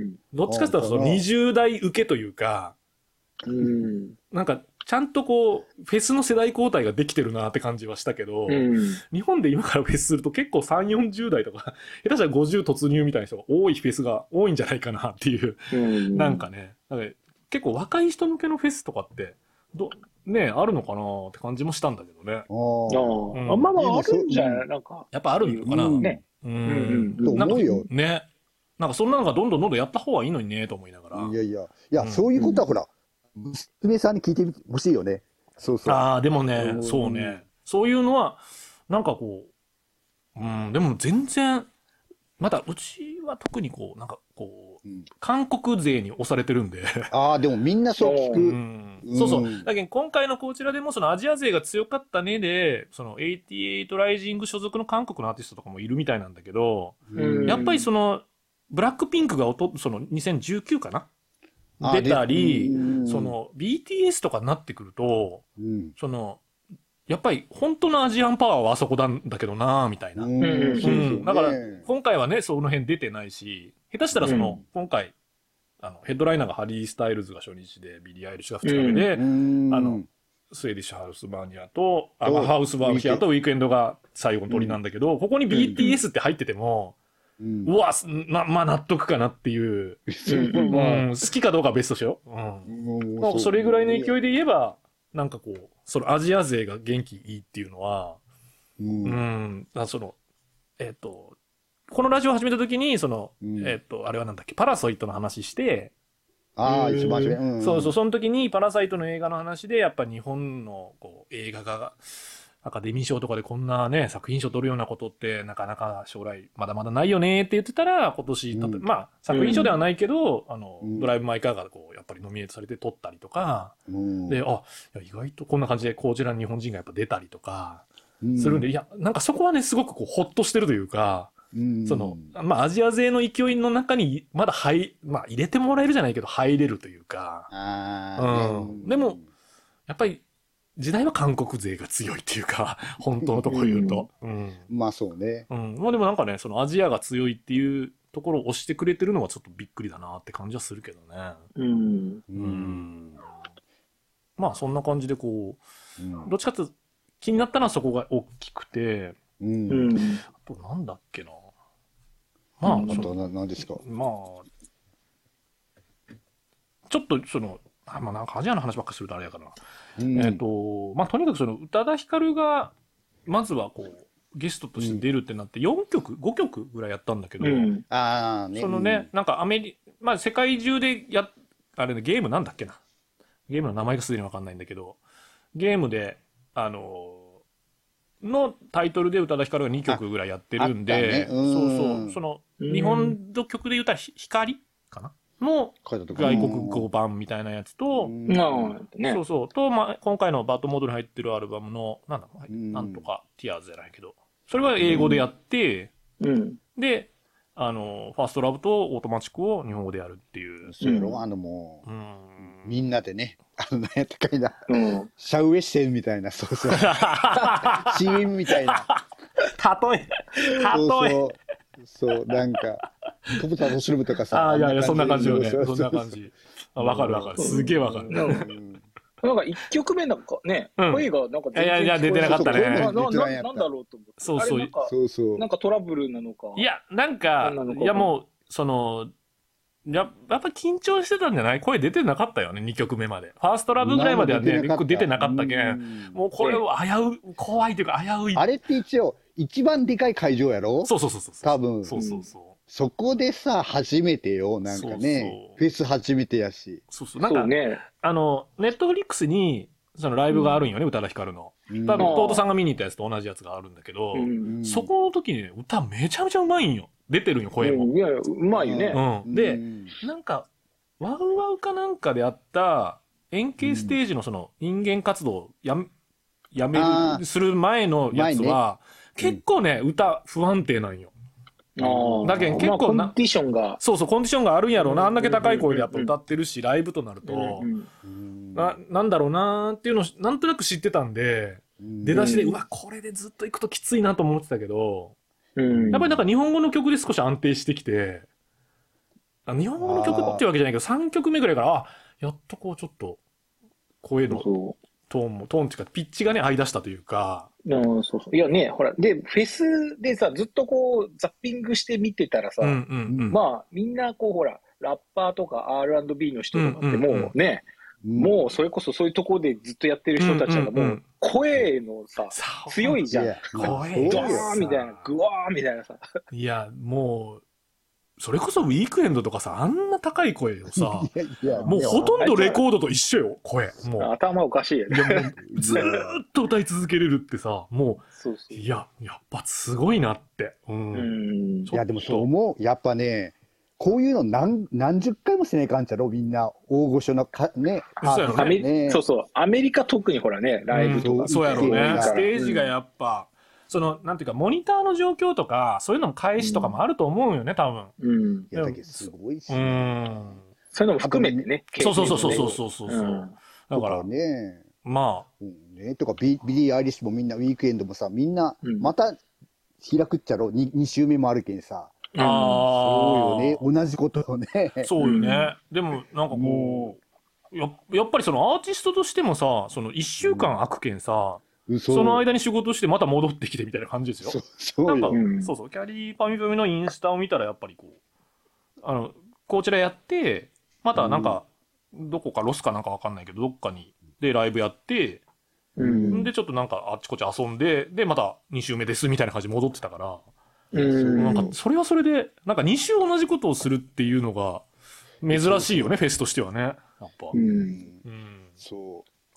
どっちかっていうと、そのにじゅう代受けというか、うん。なんか、ちゃんとこう、フェスの世代交代ができてるなって感じはしたけど、うん、日本で今からフェスすると結構さんじゅう、よんじゅう代とか、下手したらごじゅう突入みたいな人が多いフェスが多いんじゃないかなっていう、うん、なんかね、なんか結構若い人向けのフェスとかって、ど、ね、あるのかなって感じもしたんだけどね。 あ、うん、あ、まあまああるんじゃない、なんか。 やっぱあるのかな、うん、ね。 うん。と思うよ。 ね。なんかそんなのがどんどんどんどんやった方がいいのにね、と思いながら。 いやいや、いや、うん、そういうことはほら、娘さんに聞いてほしいよね。そうそう。 ああ、でもね、そうね。そういうのは、なんかこう、うん、でも全然、またうちは特にこう、なんかこう、うん、韓国勢に押されてるんで。 ああ、でもみんなそう聞く。 うん、そうそう。だけど今回のこちらでもそのアジア勢が強かったねで、そのエイティエイトライジング所属の韓国のアーティストとかもいるみたいなんだけど、うん、やっぱりその、ブラックピンクがおと、そのにせんじゅうきゅうかな出たり、その ビーティーエス とかになってくると、うん、そのやっぱり本当のアジアンパワーはあそこなんだけどなみたいな。だから今回はねその辺出てないし、下手したらその、うん、今回あのヘッドライナーがハリー・スタイルズが初日でビリー・アイリッシュがふつかめで、うん、あのスウェーディッシュハウスバーニアとあハウスバーニアとウィークエンドが最後の鳥なんだけど、うん、ここに ビーティーエス って入ってても。うん、うわ、な、まあ納得かなっていう。うん、好きかどうかは別としよう。うんまあ、それぐらいの勢いで言えば、なんかこう、そのアジア勢が元気いいっていうのは、うん、うん、だその、えっと、このラジオを始めた時に、その、うん、えっと、あれはなんだっけ、パラサイトの話して、 ああ、一番初め、うん。 そうそう、その時にパラサイトの映画の話で、やっぱ日本のこう映画が、 アカデミー賞とかでこんなね、作品賞取るようなことってなかなか将来まだまだないよねって言ってたら、今年、うん、まあ作品賞ではないけど、うん、あの、うん、ドライブ・マイ・カーがこう、やっぱりノミネートされて取ったりとか、うん、で、あ、いや意外とこんな感じでこちらに日本人がやっぱ出たりとか、するんで、うん、いや、なんかそこはね、すごくこう、ほっとしてるというか、うん、その、まあアジア勢の勢いの中にまだ入、まあ入れてもらえるじゃないけど、入れるというか、あうん、でも、やっぱり、時代は韓国勢が強いっていうか、本当のところ言うと。 うんうん、まあそうね。 うん。まあでもなんかね、そのアジアが強いっていうところを押してくれてるのはちょっとびっくりだなって感じはするけどね。うん。うん。まあそんな感じでこう、うん、どっちかっていうと気になったのはそこが大きくて、うん。あとなんだっけな。まあ、 あと何ですか。 まあ、ちょっとその、あまあなんかアジアの話ばっかりするとあれやからな。うん、えっ、ー、と、まあとにかくその宇多田ヒカルが、まずはこう、ゲストとして出るってなってよんきょく、ごきょくぐらいやったんだけど、うん、あね、そのね、なんかアメリ、まあ世界中でや、あれね、ゲームなんだっけな。ゲームの名前がすでにわかんないんだけど、ゲームで、あの、のタイトルで宇多田ヒカルがにきょくぐらいやってるんで、ね、うんそうそう、その、日本の曲で言ったら光かなの外国語版みたいなやつと、うんそうそう、と、まあ、今回のバッドモードに入ってるアルバムの、なんだろう、なんとか、ティアーズじゃないけど、それは英語でやって、うん、で、あの、ファーストラブとオートマチックを日本語でやるっていう。 そうやろ、あのもう、うん、みんなでね、あの、なんやったかいな、うん、シャウエッシェンみたいな、そうそう。シーエムみたいな。 例え、例え。そうそうそう、なんか、コブタのシルブとかさ。 ああ、いやいや、そんな感じよね。そんな感じ。わかるわかる。すげえわかる。 なんか一曲目なんかね、声がなんか全然。いやいや、出てなかったね。 なんだろうと思って。 そうそう。 そうそう。 なんかトラブルなのか。 いや、なんか、いやもう、その、ややっぱ緊張してたんじゃない？声出てなかったよね、にきょくめまで。ファーストラブぐらいまではね、出てなかったけん。もうこれを危う、怖いというか危うい。 あれって一応、一番でかい会場やろ？ そうそうそうそう。 多分。 そうそうそう。 そこでさ、初めてよ、なんかね。そうそうフェス初めてやし。 そうそう。なんか、ね、あの、ネットフリックスに、そのライブがあるんよね、宇多田ヒカルの。多分、弟さんが見に行ったやつと同じやつがあるんだけど、うん、そこの時にね、歌めちゃめちゃうまいんよ。出てるんよ、声も。 いやいや、うまいよね。 うん。で、なんか、ワウワウかなんかであった、円形ステージのその人間活動をやめ、やめる、する前のやつは、ね、結構ね、うん、歌不安定なんよ。だけど結構な、 まあ、コンディションが。 そうそう、コンディションがあるんやろうな。あんだけ高い声でやっぱ歌ってるし、ライブとなると、な、なんだろうなーっていうのをなんとなく知ってたんで、出だしで、うわ、これでずっと行くときついなと思ってたけど、やっぱりなんか日本語の曲で少し安定してきて、日本語の曲っていうわけじゃないけど、さんきょくめぐらいから、あ、やっとこうちょっと、声のトーンも、トーンっていうか、ピッチがね、合い出したというか。 そうそう。いやね、ほら、で、フェスでさ、ずっとこう、ザッピングして見てたらさ、うんうんうん、まあ、みんなこう、ほら、ラッパーとか アールアンドビー の人とかってもうね、うんうんうん、もうそれこそそういうところでずっとやってる人たちがもう、声のさ、うんうん、強いじゃん。声ドーンみたいな、グワーンみたいなさ。 いや、もう、それこそウィークエンドとかさ、あんな高い声をさ、いやいやもうほとんどレコードと一緒よ、声。もう頭おかしいよね。 いやもうずーっと歌い続けれるってさ、もう、そうそういや、やっぱすごいなって。うん。 うんいや、でもそう思う。やっぱね、こういうの何、何十回もしないかんちゃろ、みんな。大御所のか、ね。 そうやろね。 そうそう。アメリカ特にほらね、ライブとか。 うん、そうやろうね。ステージがやっぱ、その、なんていうか、モニターの状況とか、そういうのも開始とかもあると思うよね、多分。 うん。いや、だけどすごいし、ね。うん。 そういうのも含めてね。 そうそうそうそうそうそう。うん、だから、 ね。 まあ。 うん、ね。とかビ、ビリー・アイリッシュもみんな、ウィークエンドもさ、みんな、また開くっちゃろ、に、に週目もあるけんさ。ああ。そうよね。同じことよね。 そうよね。でも、なんかこう、や、やっぱりそのアーティストとしてもさ、その一週間空くけんさ、その間に仕事してまた戻ってきてみたいな感じですよ。 そうそうなんか、うん、そうそう、キャリーパミュパミのインスタを見たらやっぱりこう、あの、こちらやって、またなんか、どこかロスかなんかわかんないけど、どっかに、でライブやって、うん、でちょっとなんかあっちこっち遊んで、でまたに週目ですみたいな感じで戻ってたから、うん、なんかそれはそれで、なんかに週同じことをするっていうのが珍しいよね、フェスとしてはね。やっぱ。うん。 うん、そう。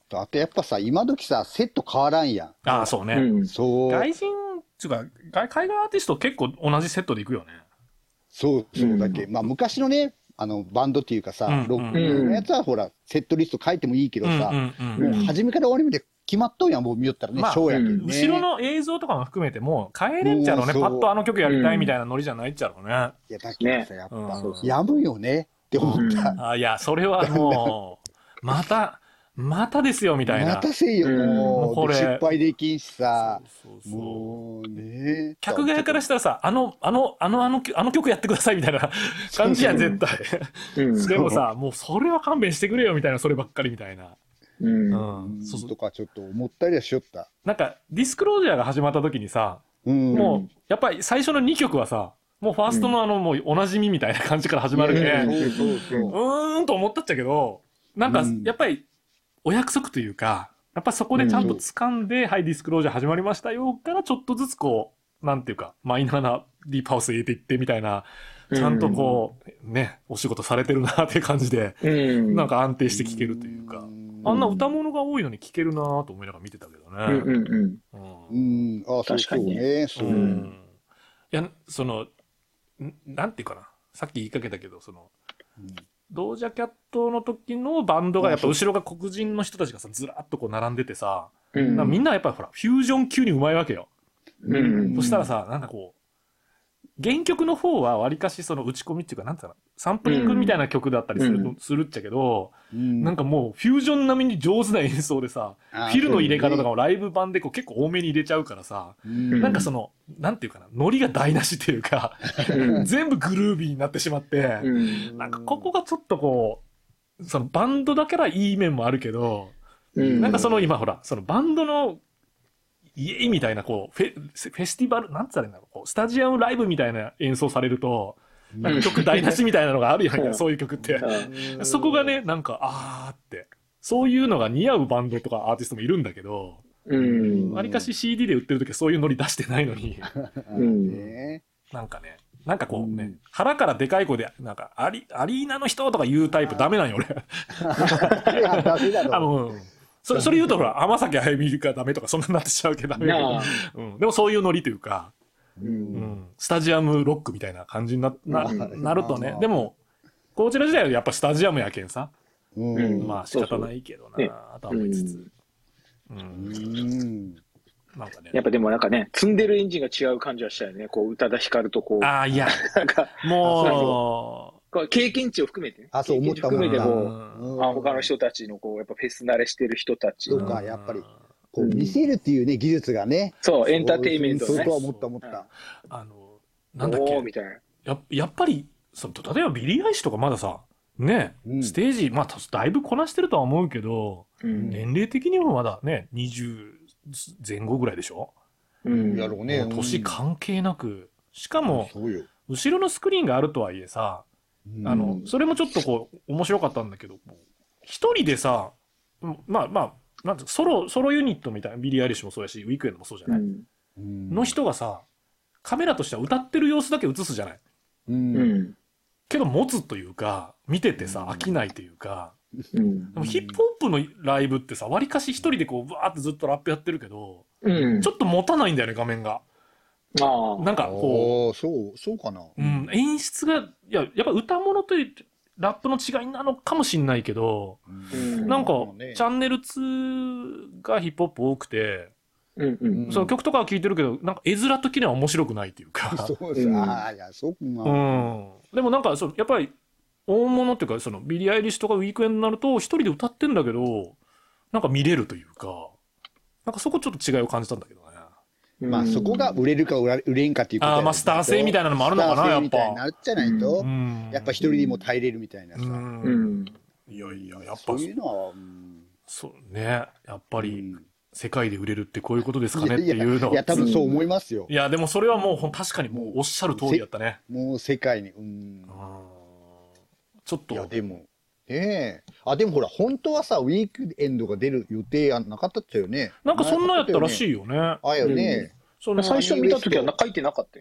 あとやっぱさ、今時さ、セット変わらんやん。 ああ、そうね。 うんそう。 外人、つうか、外海外アーティスト結構同じセットでいくよね。 そう、そうだけ。まあ昔のね、あの、バンドっていうかさ、 うんロックのやつはほら、セットリスト書いてもいいけどさ、 うんうんうんもう初めから終わりまで決まっとんやん、もう見よったらね、 まあショーやけんね。 後ろの映像とかも含めても、変えれんちゃろうね。 もうそうパッとあの曲やりたいみたいなノリじゃないっちゃろうね。 いや、だけどさ、やっぱ、 ねうんやむよねって思った。 あいや、それはもう、また、またですよ、みたいな。 またせいよ、 うんもう。 もうこれ失敗できんしさ。 そうそうそうもうね。 客側からしたらさ、あの、あの、あの、あの、あの曲やってくださいみたいな感じやん、絶対。 うんでもさ、もうそれは勘弁してくれよ、みたいな、そればっかりみたいな。 うんうん。そうそうとかちょっと思ったりはしよった。 なんか、ディスクロージャーが始まった時にさ、 うん。 もう、やっぱり最初のにきょくはさ、もうファーストのあの、もうおなじみみたいな感じから始まるけ、 うんうそうそうそう。 ーんと思ったっちゃけど、なんかう、んやっぱり、お約束というか、やっぱそこでちゃんと掴んで、はい、ディスクロージャー始まりましたよ、からちょっとずつこう、なんていうか、マイナーなディープハウス入れていってみたいな、ちゃんとこう、ね、お仕事されてるなっていう感じで、 うんなんか安定して聴けるというか、あんな歌物が多いのに聴けるなと思いながら見てたけどね。 うんうんうんうんうん。あ、そうそうね。そうう。 んいや、その、んなんていうかな。さっき言いかけたけど、その、ドージャキャットの時のバンドがやっぱ後ろが黒人の人たちがさ、ずらっとこう並んでてさ、 うんなんかみんなやっぱりほら、フュージョン級にうまいわけよ。 うんそしたらさ、なんかこう、原曲の方はわりかしその打ち込みっていうか、なんていうかな、サンプリングみたいな曲だったりする,、 うんするっちゃけど、 うんなんかもうフュージョン並みに上手な演奏でさ、 あーフィルの入れ方とかもライブ版でこう結構多めに入れちゃうからさ、 うんなんかその、なんていうかな、ノリが台無しっていうか、 うん全部グルービーになってしまって、 うんなんかここがちょっとこう、そのバンドだからいい面もあるけど、 うんなんかその今ほら、そのバンドのイエイみたいなこうフェ、フェスティバル、なんつったらいいんだろう、こうスタジアムライブみたいな演奏されると、なんか曲台無しみたいなのがあるやんか、 うんそういう曲って。 うんそこがね、なんか、あーって、そういうのが似合うバンドとかアーティストもいるんだけど、 うんわりかし シーディー で売ってる時はそういうノリ出してないのに、 うんねなんかね、なんかこうね、 うん腹からでかい声で、なんかアリ、アリーナの人とか言うタイプダメなんよ、俺。 いやダメだろあの、うんそれ、それ言うとほら、浜崎あゆみがダメとかそんなになってしちゃうけどダメだけどなあうん。でもそういうノリというか、 ううんん、スタジアムロックみたいな感じにな、な、 うんなるとね、でも、こちら時代はやっぱスタジアムやけんさ、 うんうんまあ仕方ないけどな、 そうそうとは思いつつ。う。 うんんなんかね。 やっぱでもなんかね、積んでるエンジンが違う感じはしたよね。こう、宇多田ヒカルとこう、 ああ、いや、 なんか、 もこう経験値を含めてね。 あそう経験値含めてう、 こうんう、あ他の人たちのこう、やっぱフェス慣れしてる人たちそうかやっぱりこう見せるっていうね技術がねそう、エンターテインメントねそうと。は思った思ったあの、なんだっけ、 おーみたいな。 ややっぱり、その例えばビリー・アイシュとかまださ、ね、 うんステージ、まあ、だいぶこなしてるとは思うけど、 うん年齢的にもまだね、にじゅうぜん後ぐらいでしょ、 うんやろうねもう年関係なく、しかも、 そうよ後ろのスクリーンがあるとはいえさ、あの、それもちょっとこう、面白かったんだけど、一人でさ、まあまあ、なんていうかソロ、ソロユニットみたいな、ビリー・アイリッシュもそうやし、ウィークエンドもそうじゃない、 うんの人がさ、カメラとしては歌ってる様子だけ映すじゃないううんん。 けど持つというか、見ててさ、飽きないというか、 うんでもヒップホップのライブってさ、わりかし一人でこう、わーってずっとラップやってるけど、 うん。 ちょっと持たないんだよね、画面が。 ああ。 なんかこおーそうそうかなう、うん、演出が、いや、やっぱ歌物というラップの違いなのかもしんないけど、 うんなんか、 ねチャンネルツーがヒップホップ多くて、 うんうん。 その曲とかは聴いてるけど、なんか絵面的には面白くないっていうか。 そうですああいやそうかなうん。でもなんか、そうやっぱり、大物っていうか、その、ビリー・アイリッシュとかウィークエンドになると、一人で歌ってんだけど、なんか見れるというか、なんかそこちょっと違いを感じたんだけどね。 うんまあそこが売れるか売ら売れんかっていうことああ、まあスター性みたいなのもあるのかな、やっみたいになぱ。 っちゃないとうんやっぱ一人でも耐えれるみたいなさう。 うんん。 いやいや、やっぱそういうのはうんそうね。やっぱり、 うん世界で売れるってこういうことですかねっていやいやいうのいや多分そう思いますよいや、でもそれはもうほん確かにもうおっしゃる通りやったね。 もう世界にうんうんちょっといやでもええあでもほら本当はさウィークエンドが出る予定はなかったっちゃよねなんかそんなやったらしいいよね。 あよねその最初見たときは書いてなかったよ。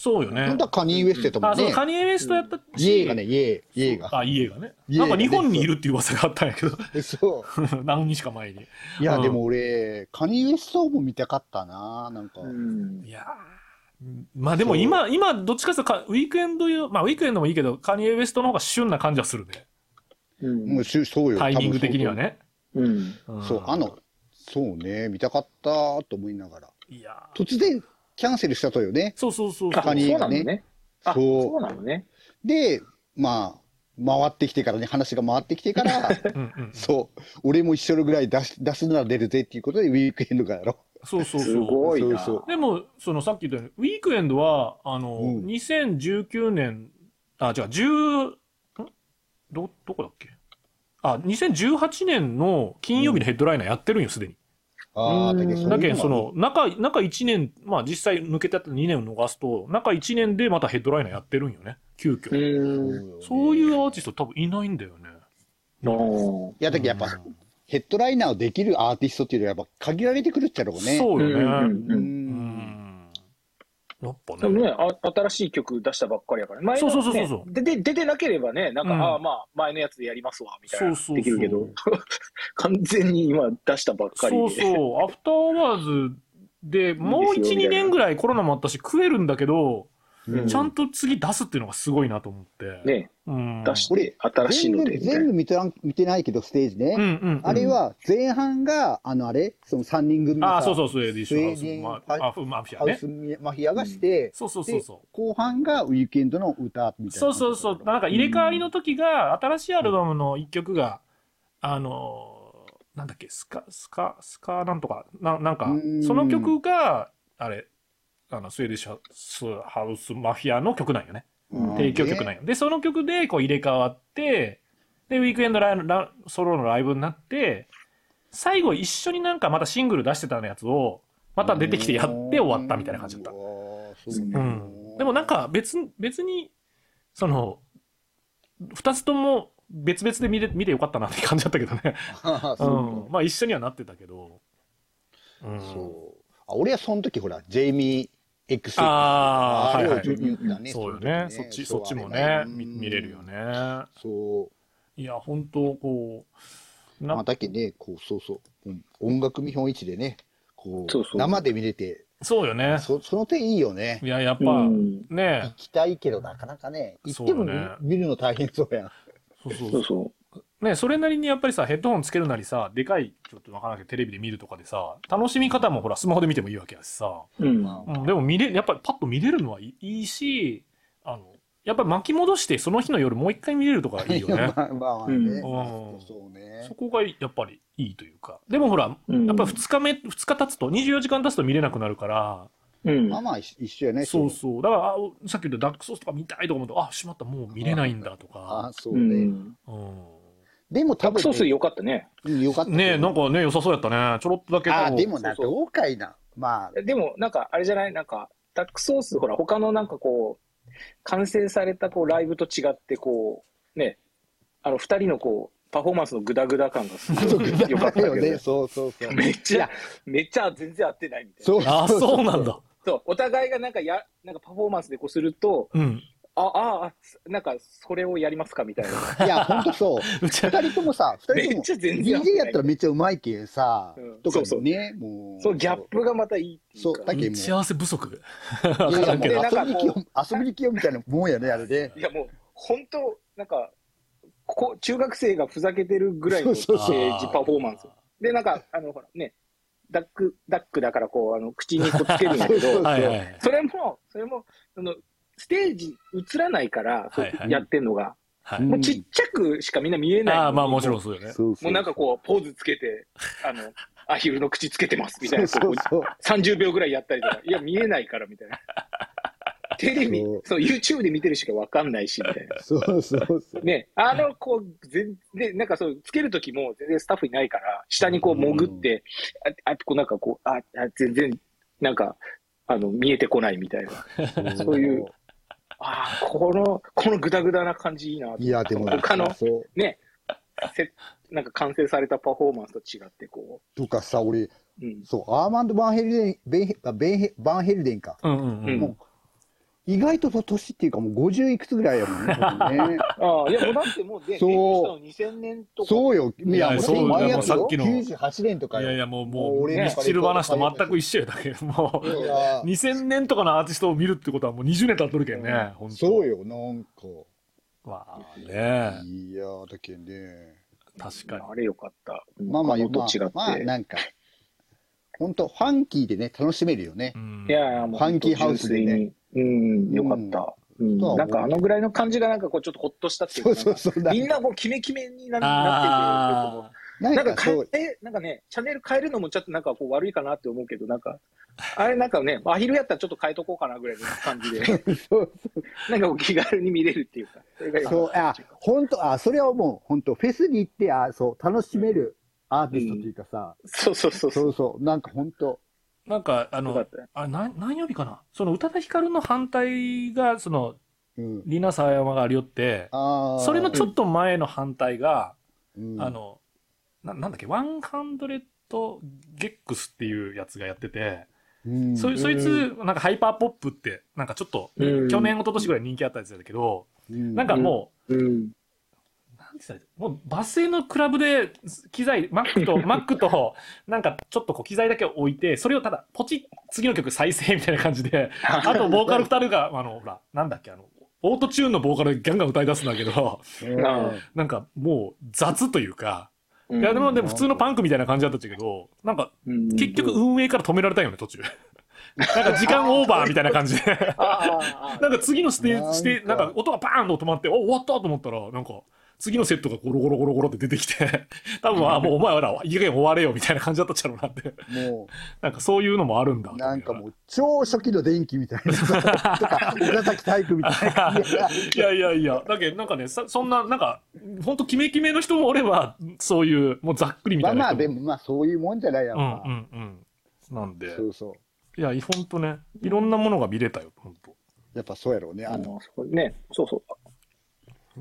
そうよね。 本当はカニエ・ウエストやったもんね。 あ、そう、カニエ・ウエストやったし。 イエーがね、イエー、イエーが。 あ、イエーがね。なんか日本にいるっていう噂があったんやけど。 そう。 何日か前に。 いや、でも俺、カニエ・ウエストも見たかったな、なんか。 いやまあでも今、今、どっちかというと、ウィークエンドよ、まあウィークエンドもいいけど、カニエ・ウエストの方が旬な感じはするね。 うん。そうよ。 タイミング的にはね。 うん。 そう、あの、そうね、見たかったと思いながら。 いや突然、キャンセルしたとよね。 そうそうそう。 カニエがね。 そう。そうなのね。 で、まあ、回ってきてからね、話が回ってきてから、そう、俺も一緒のぐらい出す、出すなら出るぜっていうことで、ウィークエンドがやろう。 そうそうそう。すごいな。 そうそうでも、そのさっき言ったように、ウィークエンドは、あの、うん、にせんじゅうきゅうねん、あ、違う、じゅう、んど、どこだっけあ、にせんじゅうはちねんの金曜日のヘッドライナーやってるんよ、すでに。 ああ、だけど、 だけど、その、中、中いちねん、まあ実際抜けてたにねんを逃すと、中いちねんでまたヘッドライナーやってるんよね、急遽。そういうアーティスト多分いないんだよね。 いや、だけどやっぱ、ヘッドライナーをできるアーティストっていうのはやっぱ限られてくるっちゃろうね。 そうよね。 うん。やっぱね。ね、新しい曲出したばっかりやから。前の、ね、そうそうそうそう。で、で、出てなければね、なんか、うん、ああ、まあ、前のやつでやりますわ、みたいな。そうそうそう。できるけど、完全に今出したばっかりで。 そうそう。アフターアワーズで、もういち、にねんぐらいコロナもあったし、食えるんだけど、うん、ちゃんと次出すっていうのがすごいなと思って。 ね、うん、出して新しいので。 全部見て見てないけど、ステージね。うんうんうん、あれは前半が、あのあれ、そのさんにん組のさ、 あ、そうそう、スウェーディッシュハウスマフィアね。 ハウスマフィアがして、うん、 そうそうそうそう。 後半がウィークエンドの歌みたいな。 そうそうそう。なんか入れ替わりの時が、新しいアルバムの一曲が、あの、なんだっけ、スカ、スカ、スカなんとか、ななんか、その曲が、あれ、あのスウェーディッシュハウスマフィアの曲なんよね。提供曲なんよ。で、その曲でこう入れ替わって、で、ウィークエンドライラソロのライブになって、最後一緒になんかまたシングル出してたやつを、また出てきてやって終わったみたいな感じだった。うん。でもなんか別、別に、その、二つとも別々で見れ、見てよかったなって感じだったけどね。うん。まあ一緒にはなってたけど。 うん。そう。あ、俺はその時ほら、ジェイミー、X ああ、はいはい。そうよね。そっち、そっちもね、見れるよね。 そう。 いや、本当こう。まあ、だけね、こう、そうそう。音楽見本市でね、こう、生で見れて。 そうよね。 そ、その点いいよね。 いや、やっぱ、ね。 行きたいけど、なかなかね、行っても見るの大変そうやん。 そうそうそう。ね、それなりにやっぱりさ、ヘッドホンつけるなりさ、でかい、ちょっとわからなきゃテレビで見るとかでさ、楽しみ方もほら、スマホで見てもいいわけやしさ。うん。うん、でも見れ、やっぱりパッと見れるのはいいし、あの、やっぱり巻き戻してその日の夜もう一回見れるとかいいよね。 まあまあね。うん。 そうね。そこがやっぱりいいというか。でもほら、うん、やっぱ二日目、二日経つと、にじゅうよじかん経つと見れなくなるから、 うん、まあまあ一緒やね。 そうそう。だから、さっき言ったダックソースとか見たいとか思うと、あ、しまった、もう見れないんだとか。 ああ、そうね。うん。 でも多分、ソース良かったね。 良かったね。なんかね、良さそうやったね。ちょろっとだけ。 あ、でもな、どうかいな。まあ。 でも、なんか、あれじゃないなんか、ダックソース、ほら、他のなんかこう、完成されたこうライブと違って、こう、ね、あの、二人のこう、パフォーマンスのグダグダ感がすごい良かったよね。 そうそうそう。 めっちゃ、めっちゃ全然合ってないみたいな。 そうあ、そうなんだ。 そう、お互いがなんかや、なんかパフォーマンスでこうすると、うん。あ、ああ、なんか、それをやりますかみたいな。 いや、ほんとそう。二人ともさ、二人とも、 めっちゃ全然ディージェー やったらめっちゃうまいけんさ、 うん、とかね、 そうそうもう。そう、ギャップがまたいいっていうか。 そう、だけど。 幸せ不足。 いやいや、もう遊びに来よ、遊びに来よみたいなもんやね、あれで。 いや、もう、ほんと、なんか、ここ、中学生がふざけてるぐらいのステージパフォーマンス。で、なんか、あの、ほら、ね、ダック、ダックだからこう、あの、口にこうつけるんだけど、はいはい、それも、それも、その、ステージ映らないから、はいはい、やってんのが、はい、もうちっちゃくしかみんな見えない。 ああ、まあもちろんそうよね。 もうなんかこう、ポーズつけて、あの、アヒルの口つけてますみたいな。そうそうさんじゅうびょうぐらいやったりとか、いや、見えないからみたいな。テレビ、そう、YouTube で見てるしかわかんないし、みたいな。 そうそうそう。 ね、あの、こう、全然、なんかそう、つけるときも全然スタッフいないから、下にこう潜って、あ、あこうなんかこう、あ、あ全然、なんか、あの、見えてこないみたいな。そういう、ああ、この、このグダグダな感じいいな。 いや、でも、 他の、ね、せ、なんか完成されたパフォーマンスと違って、こう。とかさ、俺、うん、そう、アーマンド・バンヘルデン、ベンヘ、ベンヘ、バンヘルデンか。うんうんうん。もう意外と年っていうかもうごじゅういくつぐらいやもんね。ねああ、いやもうだってもうで、 そうにせんねんとか。 そうよ。いや、もうそう前やつよ。 さっきのきゅうじゅうはちねんとかよ。 いやいや、もう、もう、ミスチル話と全く一緒やだけど、もう、にせんねんとかのアーティストを見るってことはもうにじゅうねん経っとるけんね、ほんと。 そうよ、なんか。 まあね。 いやだけんね。 確かに。 あれよかった。 まあまあ、 と違って。 まあ、なんか、ほんと、ファンキーでね、楽しめるよね。 いやいや、もう、 ファンキーハウスでね。 うん、よかった。うん、なんかあのぐらいの感じがなんかこうちょっとほっとしたっていうか、そうそうそうみんなもうキメキメになってて、なんか変え、なんかね、チャンネル変えるのもちょっとなんかこう悪いかなって思うけど、なんか、あれなんかね、アヒルやったらちょっと変えとこうかなぐらいの感じで、そうそうなんかこう気軽に見れるっていうか、それがそう、あ、本当あ、それはもう本当フェスに行って、あ、そう、楽しめるアーティストっていうかさ、 うん、そうそうそうそうそう、なんか本当なんか、あの、あ何、何曜日かなその宇多田ヒカルの反対が、その、うん、リナ・サワヤマがありよって、それのちょっと前の反対が、うん、あの、ななんだっけ、ワンハンドレッドゲックスっていうやつがやってて、うん、そ, そいつ、なんかハイパーポップって、なんかちょっと、うん、去年、一昨年ぐらい人気あったやつだけど、うん、なんかもう、うんもうバス停のクラブで機材、マックと、マックと、なんかちょっとこう機材だけ置いて、それをただポチッ、次の曲再生みたいな感じで、あとボーカル二人が、あの、ほら、なんだっけ、あの、オートチューンのボーカルでガンガン歌い出すんだけど、なんかもう雑というか、いやでもでも普通のパンクみたいな感じだったんだけど、なんか結局運営から止められたよね、途中。なんか時間オーバーみたいな感じでなんか次のステージして、なんか音がバーンと止まって、お、終わったと思ったら、なんか、次のセットがゴロゴロゴロゴロって出てきて、多分、あ、もうお前ら、いい加減終われよみたいな感じだったっちゃろうなって。もう、なんかそういうのもあるんだ。 なんかもう、超初期の電気みたいな。とか、岡崎体育みたいな。 いやいやいや、だけどなんかね、そんな、なんか、ほんとキメキメの人もおれば、そういう、もうざっくりみたいな。 まあまあ、でもまあそういうもんじゃないやんか。 うんうんうん。なんで。 そうそう。 いや、ほんとね、いろんなものが見れたよ、ほんと。 やっぱそうやろうね、あの。 ね、そうそう。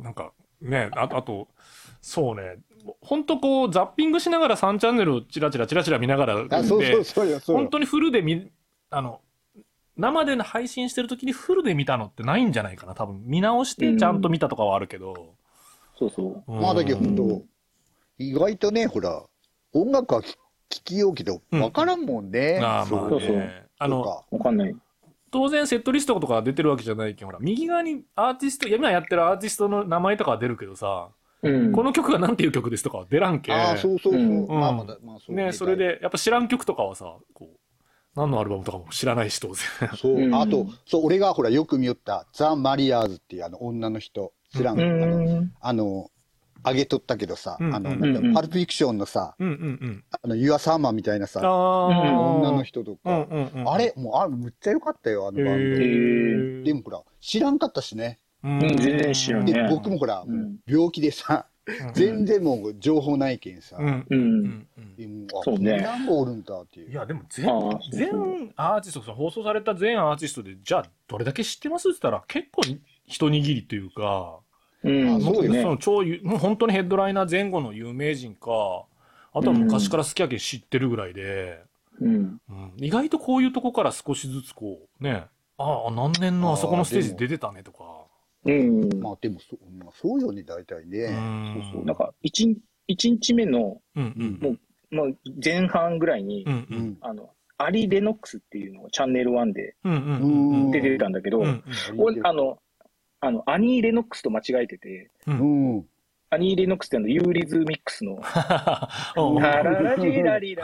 なんか、ね、あと、あと、そうね、ほんとこう、ザッピングしながらさんチャンネルをチラチラチラチラ見ながらあ、そうそうそうよ、そうよ。 本当にフルで見、あの、生で配信してる時にフルで見たのってないんじゃないかな、多分。見直してちゃんと見たとかはあるけど。うん、 そうそう。 まあだけど、ほんと、意外とね、ほら、音楽は聴きようけど、わからんもんね。 うん、ああ、まあね。そうそう。 あの、わかんない。 当然セットリストとか出てるわけじゃないけど、ほら、右側にアーティスト、今やってるアーティストの名前とかは出るけどさ、うん、この曲がなんていう曲ですとかは出らんけ。 ああ、そうそうそう。うん、 まあまだ、まあそうね。それで、やっぱ知らん曲とかはさ、こう、何のアルバムとかも知らないし、当然。 そう。あと、そう、俺がほら、よく見よった、ザ・マリアーズっていうあの女の人、知らん。うん、あの、あの、あげとったけどさ、うん、あの、なんか、パルプフィクションのさ、うんうんうん、あの、ユア・サーマンみたいなさ、女の人とか、うんうんうん、あれ、もう、あれ、むっちゃ良かったよ、あのバンド。でもほら、知らんかったしね。 うん、全然知らんね。 で、僕もほら、うん、病気でさ、全然もう情報ないけんさ。うん。うん。そうね。何個おるんだっていう。 いや、でも全、全アーティスト、放送された全アーティストで、じゃあ、どれだけ知ってますって言ったら、結構一握りというか、うん、そうですね。その超、もう本当にヘッドライナー前後の有名人か、あとは昔から好きやけん知ってるぐらいで、うん。うん、意外とこういうとこから少しずつこう、ね、ああ、何年のあそこのステージ出てたねとか。 うん。まあでもそ、まあ、そうよね、大体ね。うんそうそう。なんか、一、一日目の、うんうん、もう、もう前半ぐらいに、うんうん、あの、アリ・レノックスっていうのがチャンネルワンで出てたんだけど、あの、あの、アニー・レノックスと間違えてて、うんうんアニー・レノックスってあの、ユーリズミックスの、ラララジラリラリ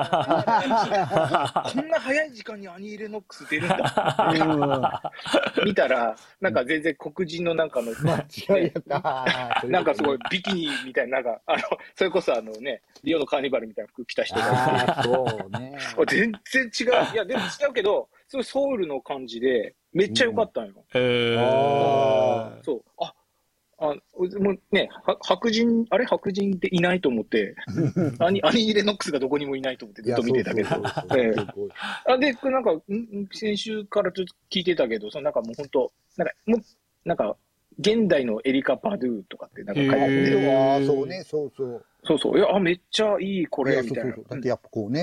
ラこんな早い時間にアニー・レノックス出るんだ。見たら、なんか全然黒人のなんかの、 間違えた。 なんかすごいビキニみたいな、なんか、あの、それこそあのね、リオのカーニバルみたいな服着た人がいて。そうね。全然違う。いや、でも違うけど、すごいソウルの感じで、めっちゃ良かったんよ。へ、うん、ー。そう。ああ、もうね、白人、あれ白人っていないと思って、アニ、アニー・レノックスがどこにもいないと思ってずっと見てたけど。あ、で、なんか、先週からちょっと聞いてたけど、そのなんかもう本当なんか、もう、なんか、現代のエリカ・パドゥとかってなんか書いてあって。 ああ、そうね、そうそう。 そうそう。いや、あ、めっちゃいい、これ、みたいな。 だってやっぱこうね、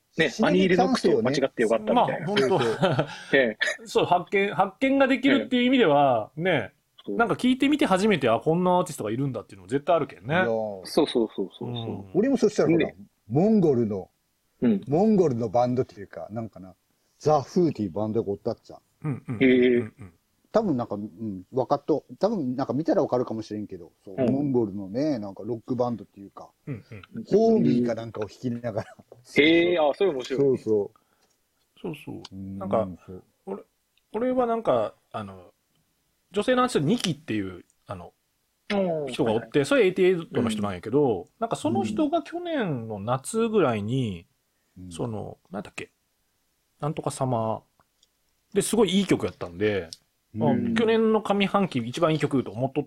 ね、アニールノックスと間違ってよかったみたいな。 まあ、本当ええ、 そう、発見、発見ができるっていう意味では、ね、なんか聞いてみて初めて、あ、こんなアーティストがいるんだっていうのも絶対あるけどね。 そうそうそうそう。うん、 俺もそしたらほら、ね、モンゴルの、うん、モンゴルのバンドっていうか、なんかな、ザ・フーっていうバンドがおったっちゃう。うんうん。へえ。多分なんか、うん、分かっと、多分なんか見たら分かるかもしれんけど、そう、うん、モンゴルのね、なんかロックバンドっていうか、うんうん、ホーミーかなんかを弾きながら。 へえ、あ、それ面白い。 そうそう。 そうそう。なんか、俺、俺はなんか、あの、女性のアーティストニキっていう、あの、人がおって、それエイティエイトの人なんやけど、なんかその人が去年の夏ぐらいに、その、なんだっけ、なんとか様ですごいいい曲やったんで、まあ、去年の上半期一番いい曲と思っとって、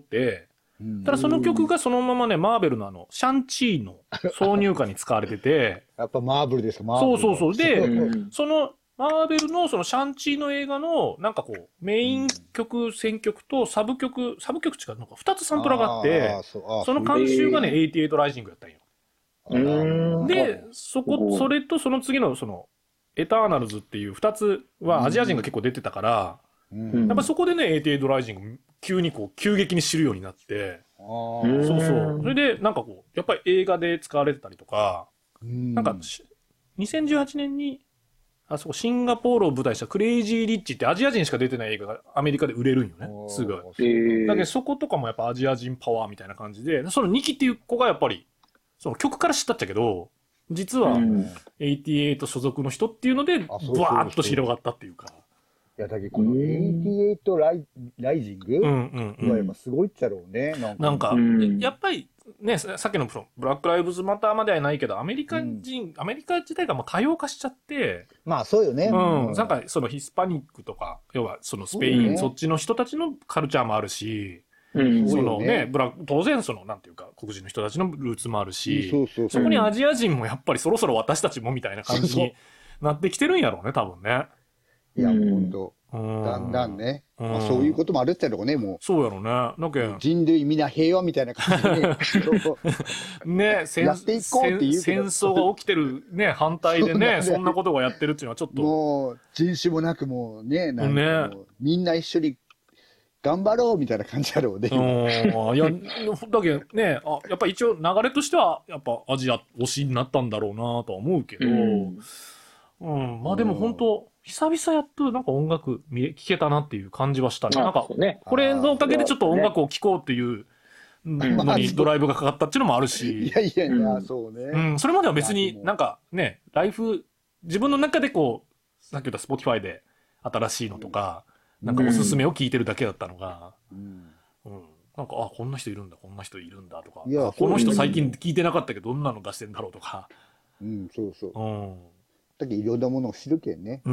ただその曲がそのままね、マーベルのあの、シャンチーの挿入歌に使われてて、 やっぱマーベルですか、マーベル。 そうそうそう。で、その、マーベルのそのシャンチーの映画の、なんかこう、メイン曲、選曲とサブ曲、サブ曲違う、なんか二つサンプラがあって、その監修がね、エイティエイトライジングやったんよ。で、そこ、それとその次のその、エターナルズっていう二つはアジア人が結構出てたから、やっぱそこでね、エイティエイトライジング、急にこう、急激に知るようになって、そうそう。それで、なんかこう、やっぱり映画で使われてたりとか、なんか、にせんじゅうはちねんに、あそこシンガポールを舞台したクレイジー・リッチってアジア人しか出てない映画がアメリカで売れるんよね、すぐ。だけどそことかもやっぱアジア人パワーみたいな感じで、そのニキっていう子がやっぱり、その曲から知ったっちゃけど、実はエイティエイト所属の人っていうので、ブワーッと広がったっていうか。 いや、だけどこのエイティエイトライ、ライジングはやっぱすごいっちゃろうね。 なんか、やっぱり、ね、さっきのブラックライブズマターまではないけど、アメリカ人、うん、アメリカ自体がもう多様化しちゃって、 まあそうよね。 うん。なんかそのヒスパニックとか、要はそのスペイン、そ, ね、そっちの人たちのカルチャーもあるし、うん、そのね、ねブラ当然その、なんていうか、黒人の人たちのルーツもあるし、そうそうそう、そこにアジア人もやっぱりそろそろ私たちもみたいな感じになってきてるんやろうね、多分ね。 いや、ほんと。だんだんね、まあ、そういうこともあるってのがね、もう。 そうやろね。だけ人類みんな平和みたいな感じでね。 ね、戦やっていこうっていう戦争が起きてるね、反対でね、そんなことがやってるっていうのはちょっと。 もう、人種もなくもうね、なんかもう、ね、みんな一緒に頑張ろうみたいな感じやろうね。 いや、だけどね、あ、やっぱ一応流れとしては、やっぱアジア推しになったんだろうなとは思うけど、うん、うん、まあでも本当、久々やっとなんか音楽聴けたなっていう感じはしたね。なんか、これのおかげでちょっと音楽を聴こうっていうのにドライブがかかったっていうのもあるし。 いやいやいや、そうね。 うん、それまでは別になんかね、ライフ、自分の中でこう、さっき言った Spotify で新しいのとか、なんかおすすめを聞いてるだけだったのが、うん。なんか、あ、こんな人いるんだ、こんな人いるんだとか、この人最近聞いてなかったけどどんなの出してんだろうとか。 うん、そうそう。うん。だけどいろんなものを知るけんね。うん。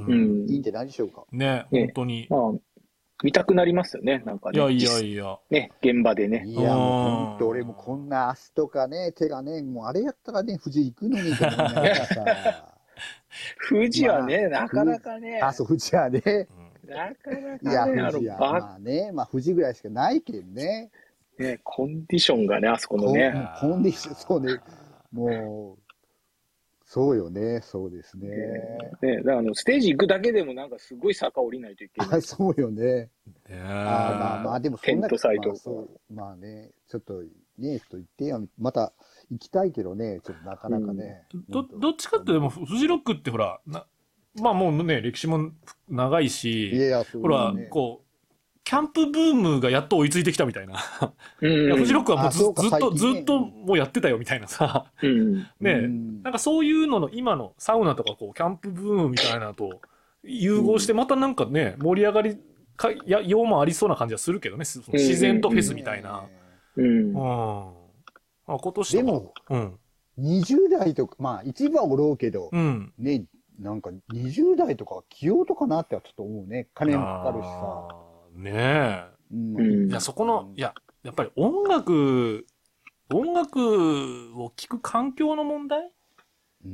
いいんじゃないでしょうか。 ね、本当に。 まあ、見たくなりますよね、なんかね。 いやいやいや。 ね、現場でね。 いや、もう本当俺もこんな足とかね、手がね、もうあれやったらね、富士行くのにと思いながらさ。 富士はね、なかなかね。 あ、そう、富士はね。 なかなかね。 いや、富士はまあね、まあ富士ぐらいしかないけんね。 ね、コンディションがね、あそこのね。 コンディション、そうね。もう、そうよね、そうですね。 ね、だからあのステージ行くだけでもなんかすごい坂降りないといけない。 あ、そうよね。あまあまあでもそんなテントサイト、 まあ、そうまあね、ちょっとね、と言ってやまた行きたいけどね、ちょっとなかなかね。 うん、どどっちかってでもフジロックってほらな、まあもうね歴史も長いし、いやいやそうね、ほらこう。キャンプブームがやっと追いついてきたみたいな。うん、フジロックはもう ず, ずっと、ずっともうやってたよみたいなさ。うん、ねえ、うん、なんかそういうのの今のサウナとかこうキャンプブームみたいなのと融合してまたなんかね、盛り上がりかやようもありそうな感じはするけどね。その自然とフェスみたいな。うん。うん、あ今年でも、うん、にじゅう代とか、まあ一部はおろうけど、うん、ね、なんかにじゅう代とか起用とかなってはちょっと思うね。金もかかるしさ。 ねえ、うん、いやそこのいややっぱり音楽音楽を聴く環境の問題、うん、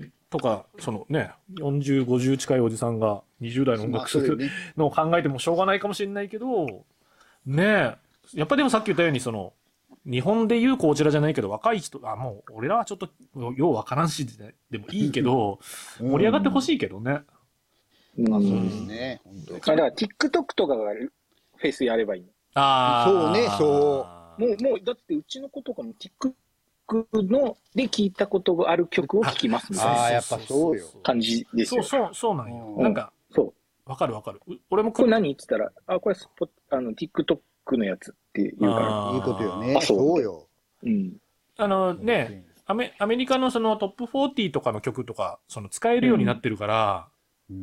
とかそのねよんじゅう、ごじゅう近いおじさんがにじゅう代の音楽するのを考えてもしょうがないかもしれないけどねえやっぱりでもさっき言ったようにその日本でいうこちらじゃないけど、若い人、あ、もう俺らはちょっと、ようわからんしでもいいけど、盛り上がってほしいけどね。 まあそうですね。本当。 だから TikTok とかがフェスやればいい。 ああ。 そうね、そう。 もう、もう、だってうちの子とかも TikTok ので聞いたことがある曲を聴きますみたいな。 ああ、やっぱそうよ。 感じですよ。 そうそう、そうなんよ。なんか、 そう。 わかるわかる。俺もこれ何言ってたら、あ、これスポあの TikTok のやつって言うから。 いいことよね。そうよ。 うん。 あのね、アメ、アメリカのそのトップフォーティーとかの曲とか、その使えるようになってるから、うん、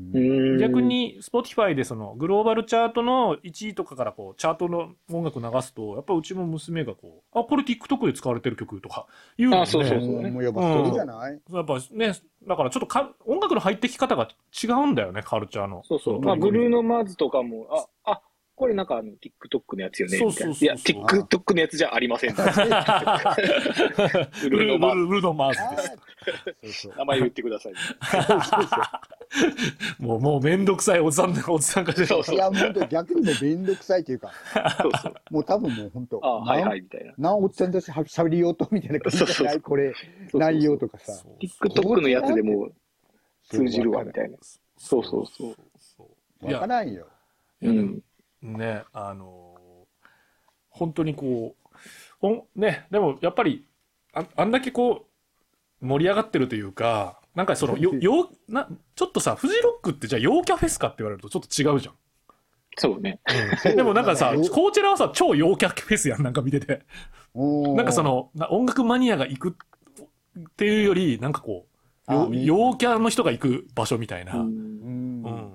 逆に Spotify でそのグローバルチャートのいちいとかからこうチャートの音楽流すと、やっぱうちも娘がこう、あ、これ TikTok で使われてる曲とか言うのね。 あ、そうそうそう、ね。 もうやっぱそれじゃない、 うん、やっぱね、だからちょっとか音楽の入ってき方が違うんだよね、カルチャーの。 そうそう。まあ、ブルーノ・マーズとかも、あ、あ、これなんかあの TikTok のやつよね。そうそうそう。いや、TikTok のやつじゃありません。ブルーノ・マーズ。 ブルーノ・マーズです。 名前言ってください。 もう、もうめんどくさいおじさん、おじさんが出てる。いや、本当逆にもうめんどくさいというか。そうそう。もう多分もう本当。 あ、はいはい、みたいな。 なおっちゃんとして喋りようとみたいな感じじゃないこれ、内容とかさ。 TikTok のやつでも通じるわ、みたいな。そうそうそう。 わからんよ。 うん。 ね、あのー、本当にこう、おね、でもやっぱり、あ、あんだけこう、盛り上がってるというか、なんかその、よ、よ、な、ちょっとさ、フジロックってじゃあ陽キャフェスかって言われるとちょっと違うじゃん。 そうね。 うん、でもなんかさ、コーチェラはさ、超陽キャフェスやん、なんか見てて。なんかその、音楽マニアが行くっていうより、なんかこう、陽キャの人が行く場所みたいな。うん。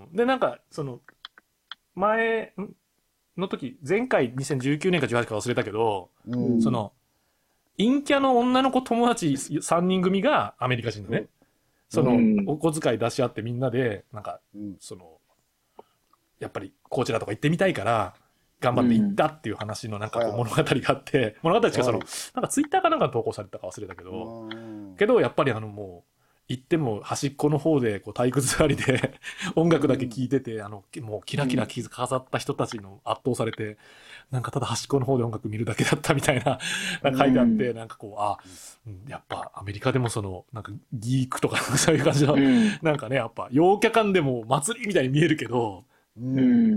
で、なんか、その、前の時、前回にせんじゅうきゅうねんかじゅうはちか忘れたけど、うん、その、陰キャの女の子友達さんにん組がアメリカ人のね、うん、その、うん、お小遣い出し合ってみんなで、なんか、うん、その、やっぱりコーチェラとか行ってみたいから、頑張って行ったっていう話のなんかこう物語があって、物語っていうかその、なんかツイッターかなんか投稿されたか忘れたけど、けどやっぱりあのもう、行っても端っこの方でこう体育座りで音楽だけ聴いてて、うん、あのもうキラキラ飾った人たちの圧倒されて、なんかただ端っこの方で音楽見るだけだったみたいな書いてあって、うん、なんかこう、あ、やっぱアメリカでもそのなんかギークとかそういう感じの、うん、なんかね、やっぱ陽キャ感でも祭りみたいに見えるけど、うん、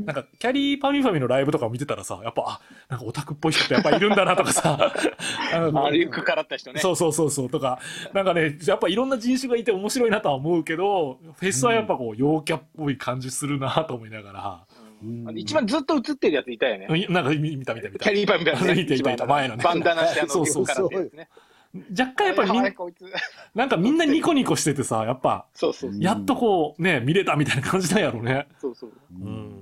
なんかキャリーパミュファミのライブとかを見てたらさ、やっぱあ、なんかオタクっぽい人ってやっぱいるんだなとかさ、 あリュックからった人ね、 そうそうそうそうとか、なんかね、やっぱいろんな人種がいて面白いなとは思うけど、フェスはやっぱこう陽キャっぽい感じするなと思いながら、 うん、一番ずっと映ってるやついたよね。 なんか見た見た見た。 キャリーパミュファミの、ね、 見ていた前のね。 バンダナしてあのリュックからったやつね。 若干やっぱりみんな、なんかみんなニコニコしててさ、やっぱ、 そうそうやっとこうね、見れたみたいな感じなんやろうね。 そうそう。 うん。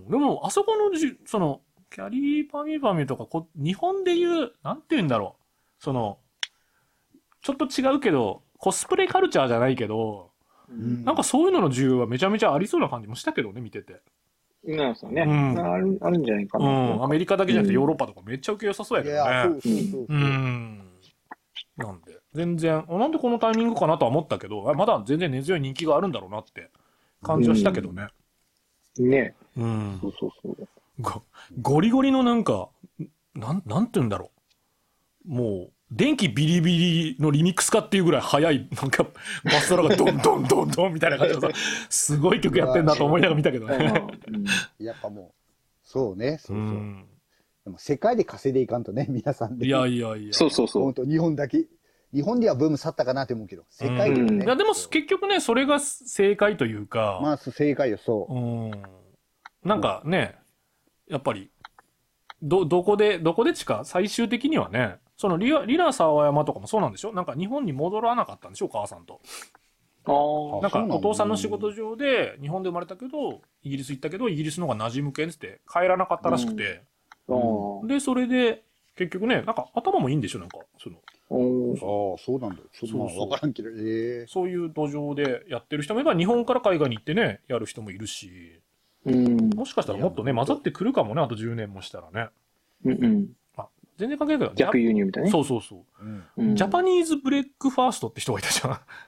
でも、あそこのじ、その、キャリーパミュファミとかこ、日本で言う、なんて言うんだろう。その、ちょっと違うけど、コスプレカルチャーじゃないけど、うん、なんかそういうのの需要はめちゃめちゃありそうな感じもしたけどね、見てて。 なんですよね、うん、ある。あるんじゃないかな。 うん。アメリカだけじゃなくてヨーロッパとかめっちゃ受け良さそうやけどね。いや、そうそうそう。うん。なんで、全然、なんでこのタイミングかなとは思ったけど、まだ全然根強い人気があるんだろうなって感じはしたけどね。 うん、ねうん。 そうそうそう。 ご、ゴリゴリのなんか、なん、なんて言うんだろう。もう、電気ビリビリのリミックスかっていうぐらい速い、なんか、バスドラがドンドンドンドンみたいな感じでさ、すごい曲やってんだと思いながら見たけどね。 やっぱもう、そうね、そうそう。うんでも世界で稼いでいかんとね、皆さんで。 いやいやいや。 そうそうそう。 本当日本だけ。日本ではブーム去ったかなって思うけど、世界でもね。 いやでも結局ね、それが正解というか。 まあ正解よ、そう。 うん。なんかね、やっぱり、ど、どこで、どこでちか、最終的にはね、そのリラ、リラ沢山とかもそうなんでしょ？なんか日本に戻らなかったんでしょ、お母さんと。 ああ。 なんかお父さんの仕事上で日本で生まれたけど、イギリス行ったけど、イギリスの方が馴染むけんって帰らなかったらしくて。うん、で、それで、結局ね、なんか頭もいいんでしょ、なんか、その。 ああ、そうなんだ。そんなわからんけど、ええ。そういう土壌でやってる人もいれば、日本から海外に行ってね、やる人もいるし。 うん。 もしかしたらもっとね、混ざってくるかもね、あとじゅうねんもしたらね。 うんうん。 あ、全然関係ないけど、 逆輸入みたいなね。 そうそうそう、うん。ジャパニーズブレックファーストって人がいたじゃん。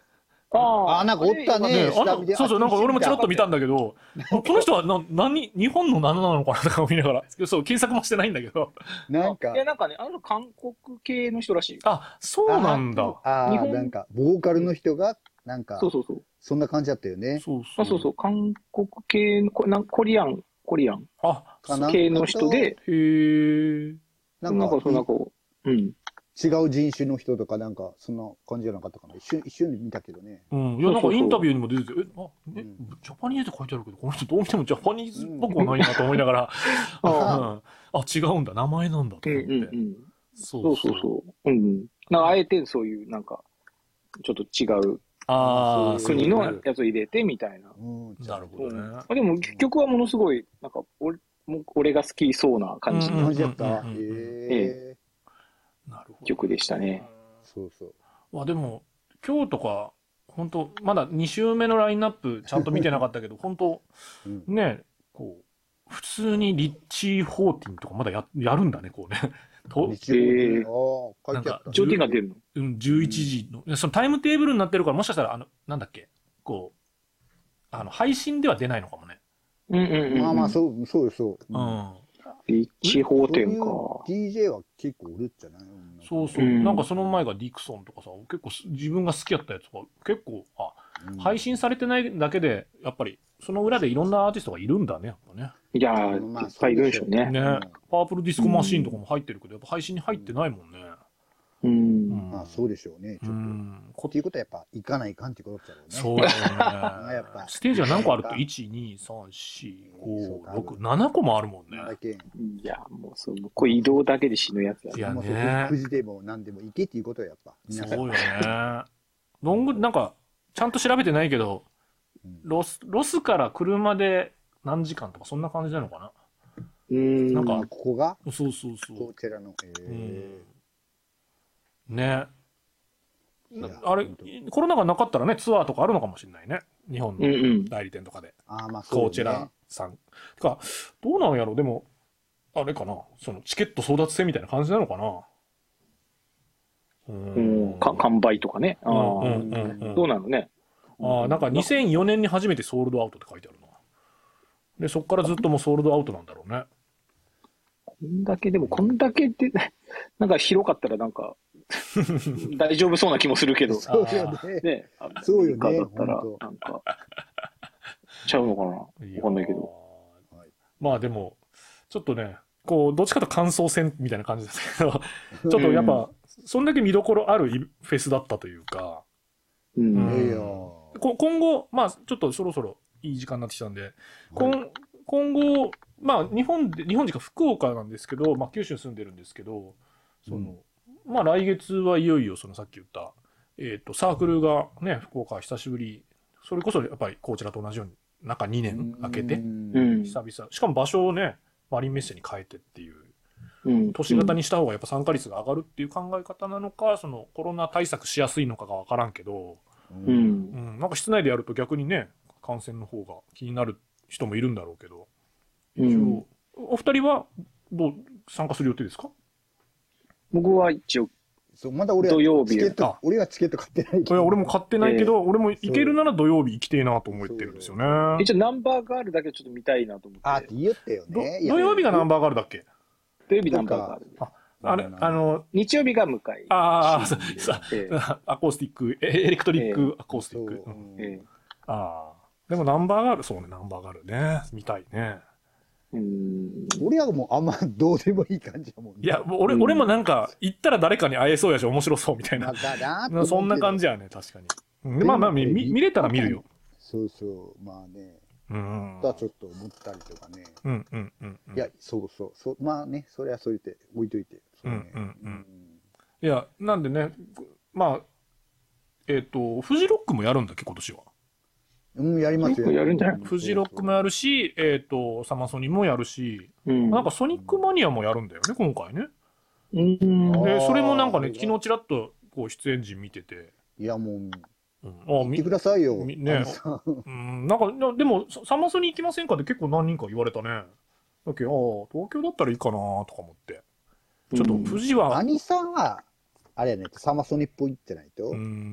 ああ、なんかおったね。 あのそうそう、なんか俺もちょろっと見たんだけど、この人はな、何、日本の何なのかなとか見ながら、そう、検索もしてないんだけど。 なんか。 いや、なんかね、あの韓国系の人らしい。 あ、そうなんだ。 ああ、なんか、ボーカルの人が、なんか、 そうそうそう。 そんな感じだったよね。 そうそう。そうそう、韓国系の、なんコリアン、コリアン。 あ、 系の人で。 へー。 なんか、そんなこう、うん。 違う人種の人とかなんか、そんな感じじゃなかったかな。一瞬、一瞬で見たけどね。 うん。いや、なんかインタビューにも出てて、え、あ、え、ジャパニーズって書いてあるけど、この人どう見てもジャパニーズっぽくはないなと思いながら、あ、違うんだ、名前なんだと思って。うんうん。 そうそうそう。うん。なんかあえてそういう、なんか、ちょっと違う。ああ、国のやつを入れてみたいな。 なるほどね。 でも曲はものすごい、なんか、俺、俺が好きそうな感じの感じだった。へえ。 なるほど。 曲でしたね。 そうそう。 まあでも、今日とか、本当まだに週目のラインナップちゃんと見てなかったけど、本当ね、こう、普通にリッチー・フォーティンとかまだややるんだね、こうね。 と、えー、 なんか、ジョーティンが出るのうん、じゅういちじの、そのタイムテーブルになってるから、もしかしたら、あの、なんだっけ、こう、あの、配信では出ないのかもね。 うんうんうん。 まあまあ、そう、そうそう。 うん。 リッチー・フォーティンか。 ディージェー は結構おるっちゃない？ そうそう。なんかその前がディクソンとかさ、結構自分が好きやったやつが、結構、あ、配信されてないだけで、やっぱり、その裏でいろんなアーティストがいるんだね、やっぱね。 いやー、いっぱいいるでしょうね。 ね。パープルディスコマシーンとかも入ってるけど、やっぱ配信に入ってないもんね。 うん。まあそうでしょうね、ちょっと。っていうことはやっぱ行かないかんってことだろうね。 そうだよね。やっぱ。ステージが何個あるって、いち、に、さん、よん、ご、ろく、ななこもあるもんね。 いや、もうそう、これ移動だけで死ぬやつだね。 いやね。 くじでも何でも行けっていうことはやっぱ。 そうよね。ロング、なんか、ちゃんと調べてないけど、ロス、ロスから車で何時間とかそんな感じなのかな。 うん。なんか、ここがそうそうそう。 こちらの。えーね。あれ、コロナがなかったらね、ツアーとかあるのかもしれないね。日本の代理店とかで。 ああ、まあそうね。 コーチェラさん。てか、どうなのやろでも、あれかなそのチケット争奪戦みたいな感じなのかなうん。か、完売とかね。ああ。どうなのね。 ああ、なんかにせんよねんに初めてソールドアウトって書いてあるな。で、そっからずっともうソールドアウトなんだろうね。 こんだけ、でもこんだけで、なんか広かったらなんか、大丈夫そうな気もするけど。 そうよね。 ね。 そうよね。 だったら、なんか、ちゃうのかなわかんないけど。 まあでも、ちょっとね、こう、どっちかと感想戦みたいな感じですけど、ちょっとやっぱ、そんだけ見どころあるフェスだったというか、 うん。 今後、まあちょっとそろそろいい時間になってきたんで、今今後、まあ日本で、日本人か福岡なんですけど、まあ九州に住んでるんですけど、その、うん、まあ来月はいよいよそのさっき言った、えっと、サークルがね、福岡久しぶり、それこそやっぱりこちらと同じように、中にねん空けて、久々、しかも場所をね、マリンメッセに変えてっていう、うん、都市型にした方がやっぱ参加率が上がるっていう考え方なのか、そのコロナ対策しやすいのかがわからんけど、うん、うん、なんか室内でやると逆にね、感染の方が気になる人もいるんだろうけど、うん、お二人はどう参加する予定ですか？ 僕は一応、 そうまだ俺は土曜日チケット、俺はチケット買ってないけど。俺も買ってないけど、えー、俺も行けるなら土曜日行きてえなと思ってるんですよね。 一応ナンバーガールだけちょっと見たいなと思って。 あ、って言ったよね。 土曜日がナンバーガールだっけ？ 土曜日ナンバーガール。 あ、あれ、あの、 日曜日が向かい。 ああ、さ、えー、アコースティック、エレクトリックアコースティック。えーえー、ああ。でもナンバーガール、そうね、ナンバーガールね。見たいね。 うん俺はもうあんまどうでもいい感じやもんね。 いや、俺、うん、俺もなんか、行ったら誰かに会えそうやし面白そうみたいな。なそんな感じやね、確かに。まあまあ見、見れたら見るよ。 そうそう、まあね。 うん。 とはちょっと思ったりとかね。 うんうんうん、うん。 いや、そうそうそう。まあね、それはそれで置いといて。 うね、うんうんうん。いや、なんでね、まあ、えっと、フジロックもやるんだっけ、今年は。 うん、やりますよ。 やるんじゃない？ フジロックもやるし、えっと、サマソニもやるし、うん、なんかソニックマニアもやるんだよね、今回ね。うん。で、それもなんかね、昨日ちらっとこう出演陣見てて。 いや、もう、 うん、 あ見てくださいよ。 ね。うん、なんか、でも、サマソニ行きませんかって結構何人か言われたね。だけど、ああ、東京だったらいいかなとか思って。ちょっと、富士は。 兄さんは、 あれやね、サマソニっぽいってないと。 うん。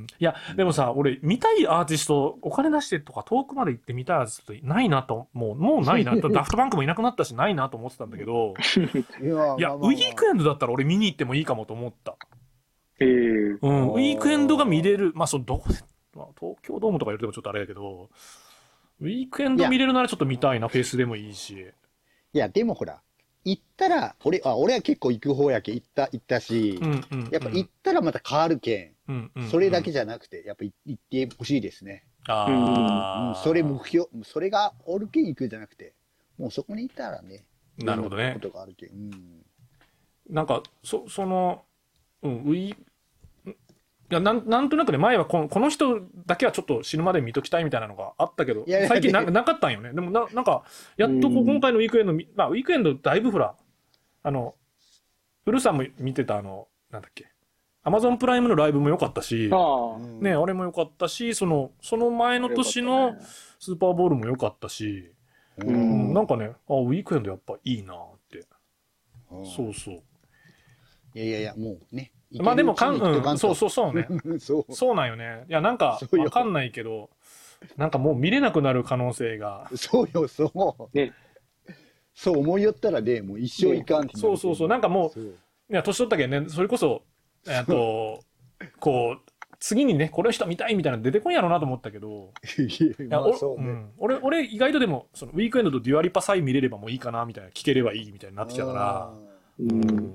いや、でもさ、俺、見たいアーティスト、お金出してとか遠くまで行って見たいアーティストないなと、もう、もうないな。ダフトバンクもいなくなったし、ないなと思ってたんだけど、いや、いやウィークエンドだったら俺見に行ってもいいかもと思った。 へー。 うん、ウィークエンドが見れる、まあ、その、どこで、まあ、東京ドームとか言ってもちょっとあれだけど、ウィークエンド見れるならちょっと見たいな、フェイスでもいいし。いや、でもほら、行ったら、俺、あ、俺は結構行く方やけ、行った、行ったし、うんうんうん、やっぱ行ったらまた変わるけん、うんうんうん、それだけじゃなくて、やっぱ行ってほしいですね。ああ、うん。それ目標、それがおるけん行くじゃなくて、もうそこに行ったらね、 なるほどね。 ことがあるけん。うん、 なんか、そ、その、うん、ウィー、いや、なん、なんとなくね、前はこの、この人だけはちょっと死ぬまで見ときたいみたいなのがあったけど、いやいや最近な、なかったんよね。でもな、なんか、やっとこう今回のウィークエンド、まあ、ウィークエンドだいぶほら、あの、ウルさんも見てたあの、なんだっけ、アマゾンプライムのライブも良かったし、あね、あれも良かったし、その、その前の年のスーパーボールも良かったし、うん、なんかね、あ、ウィークエンドやっぱいいなって。そうそう。 いやいやいや、もうね。 まあでもかん、うん、そうそうそうね。そう。そうなんよね。いや、なんか、わかんないけど、なんかもう見れなくなる可能性が。 そうよ、そう。ね。そう思いよったらね、もう一生いかんって、ね。 そうそうそう。なんかもう、いや、年取ったけんね、それこそ、えっと、こう、次にね、この人見たいみたいなの出てこんやろうなと思ったけど、いや、俺、俺意外とでも、そのウィークエンドとデュアリパさえ見れればもういいかな、みたいな、聞ければいいみたいになってきたから、うん。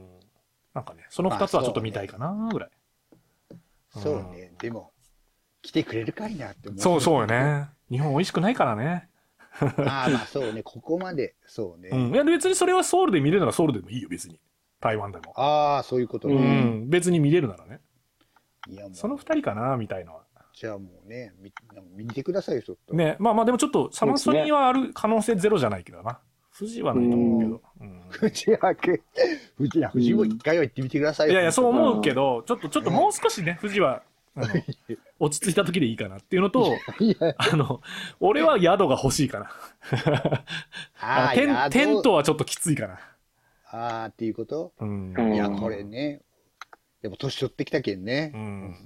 なんかね、その二つはちょっと見たいかなぐらい。 そうね、でも、来てくれるかいなって思う。 そうそうよね。日本美味しくないからね。 ああ、まあそうね、ここまで、そうね。 うん。いや、別にそれはソウルで見れるならソウルでもいいよ、別に。台湾でも。 ああ、そういうことね。 うん。別に見れるならね。いや、もう。その二人かな、みたいな。 じゃあもうね、見、見てくださいよ、ちょっと。 ね、まあまあでもちょっと、サマソニはある可能性ゼロじゃないけどな。富士はないと思うけど。 富士はけ、富士は、富士も一回は行ってみてくださいよ。 いやいや、そう思うけど、ちょっと、ちょっともう少しね、富士は、落ち着いた時でいいかなっていうのと、あの、俺は宿が欲しいかな。テン、テントはちょっときついかな。 ああ、っていうこと？うん。いや、これね、でも年取ってきたけんね。 うん。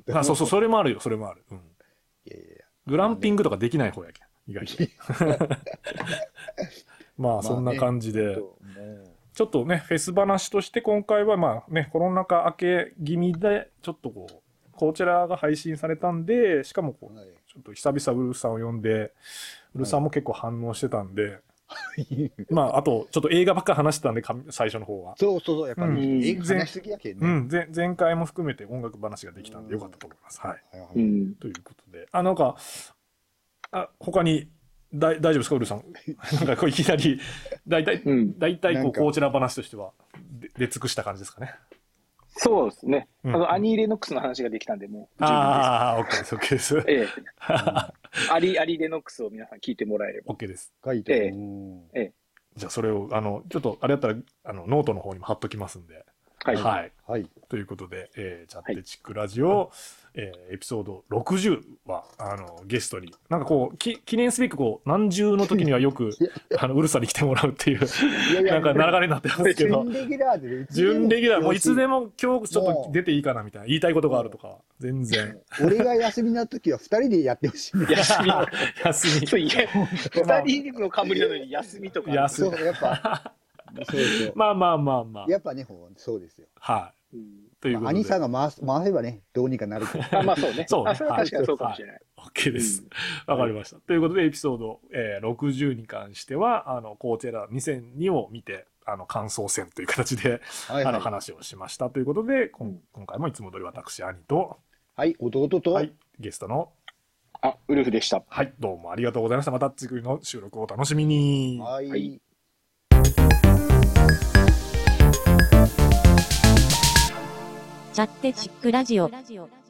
あ、そうそう、それもあるよ、それもある。うん。いやいやいや。グランピングとかできない方やけん、意外と。まあそんな感じで、ちょっとね、フェス話として今回はまあね、コロナ禍明け気味で、ちょっとこう、こちらが配信されたんで、しかもこう、ちょっと久々ウルさんを呼んで、ウルさんも結構反応してたんで、まああと、ちょっと映画ばっか話してたんで、最初の方は。 そうそうそう、やっぱり、映画話しすぎやけんね。 うん、前前回も含めて音楽話ができたんでよかったと思います。はい。ということで、あ、なんか、あ、他に、だ大丈夫ですか、ウルさん。なんかこういきなり、だいたい、うん、だいたいこう、こちら話としては、出尽くした感じですかね。 そうですね。うん、あの、アニー・レノックスの話ができたんで、もう。 ああ、OK です、OK です。ええ。 アリ、アリ・レノックスを皆さん聞いてもらえれば。 OK です。 書いて。ええ。ええ。じゃあ、それを、あの、ちょっと、あれだったら、あの、ノートの方にも貼っときますんで。はい。はい。はい。ということで、えー、チャッテチックラジオ、はい、えー、エピソードろくじゅうは、あの、ゲストに、なんかこう、き記念すべくこう、何十の時にはよく、あの、ウルサに来てもらうっていう、いやいやなんか流れになってますけど、 準レギュラーで、 準レギュラー、もういつでも今日ちょっと出ていいかなみたいな、言いたいことがあるとか、全然。 俺が休みな時は二人でやってほしい。 休み。 休み。 そういや、二人の冠なのに休みとか。 休み。そう、やっぱ。 そうそうまあまあまあまあ。 やっぱね、そうですよ。 はい。ということで。 兄さんが回す、回せばね、どうにかなるけど。 あ、まあそうね。そうね。それは確かにそうかもしれない。 OK です。わかりました。ということで、エピソードろくじゅうに関しては、あの、コーチェラにせんにを見て、あの、感想戦という形で、あの、話をしましたということで、今回もいつも通り私、兄と、 はい、弟と、 はい、ゲストの、 あ、ウルフでした。 はい、どうもありがとうございました。また次の収録をお楽しみに。 はい。 チャッテチックラジオ。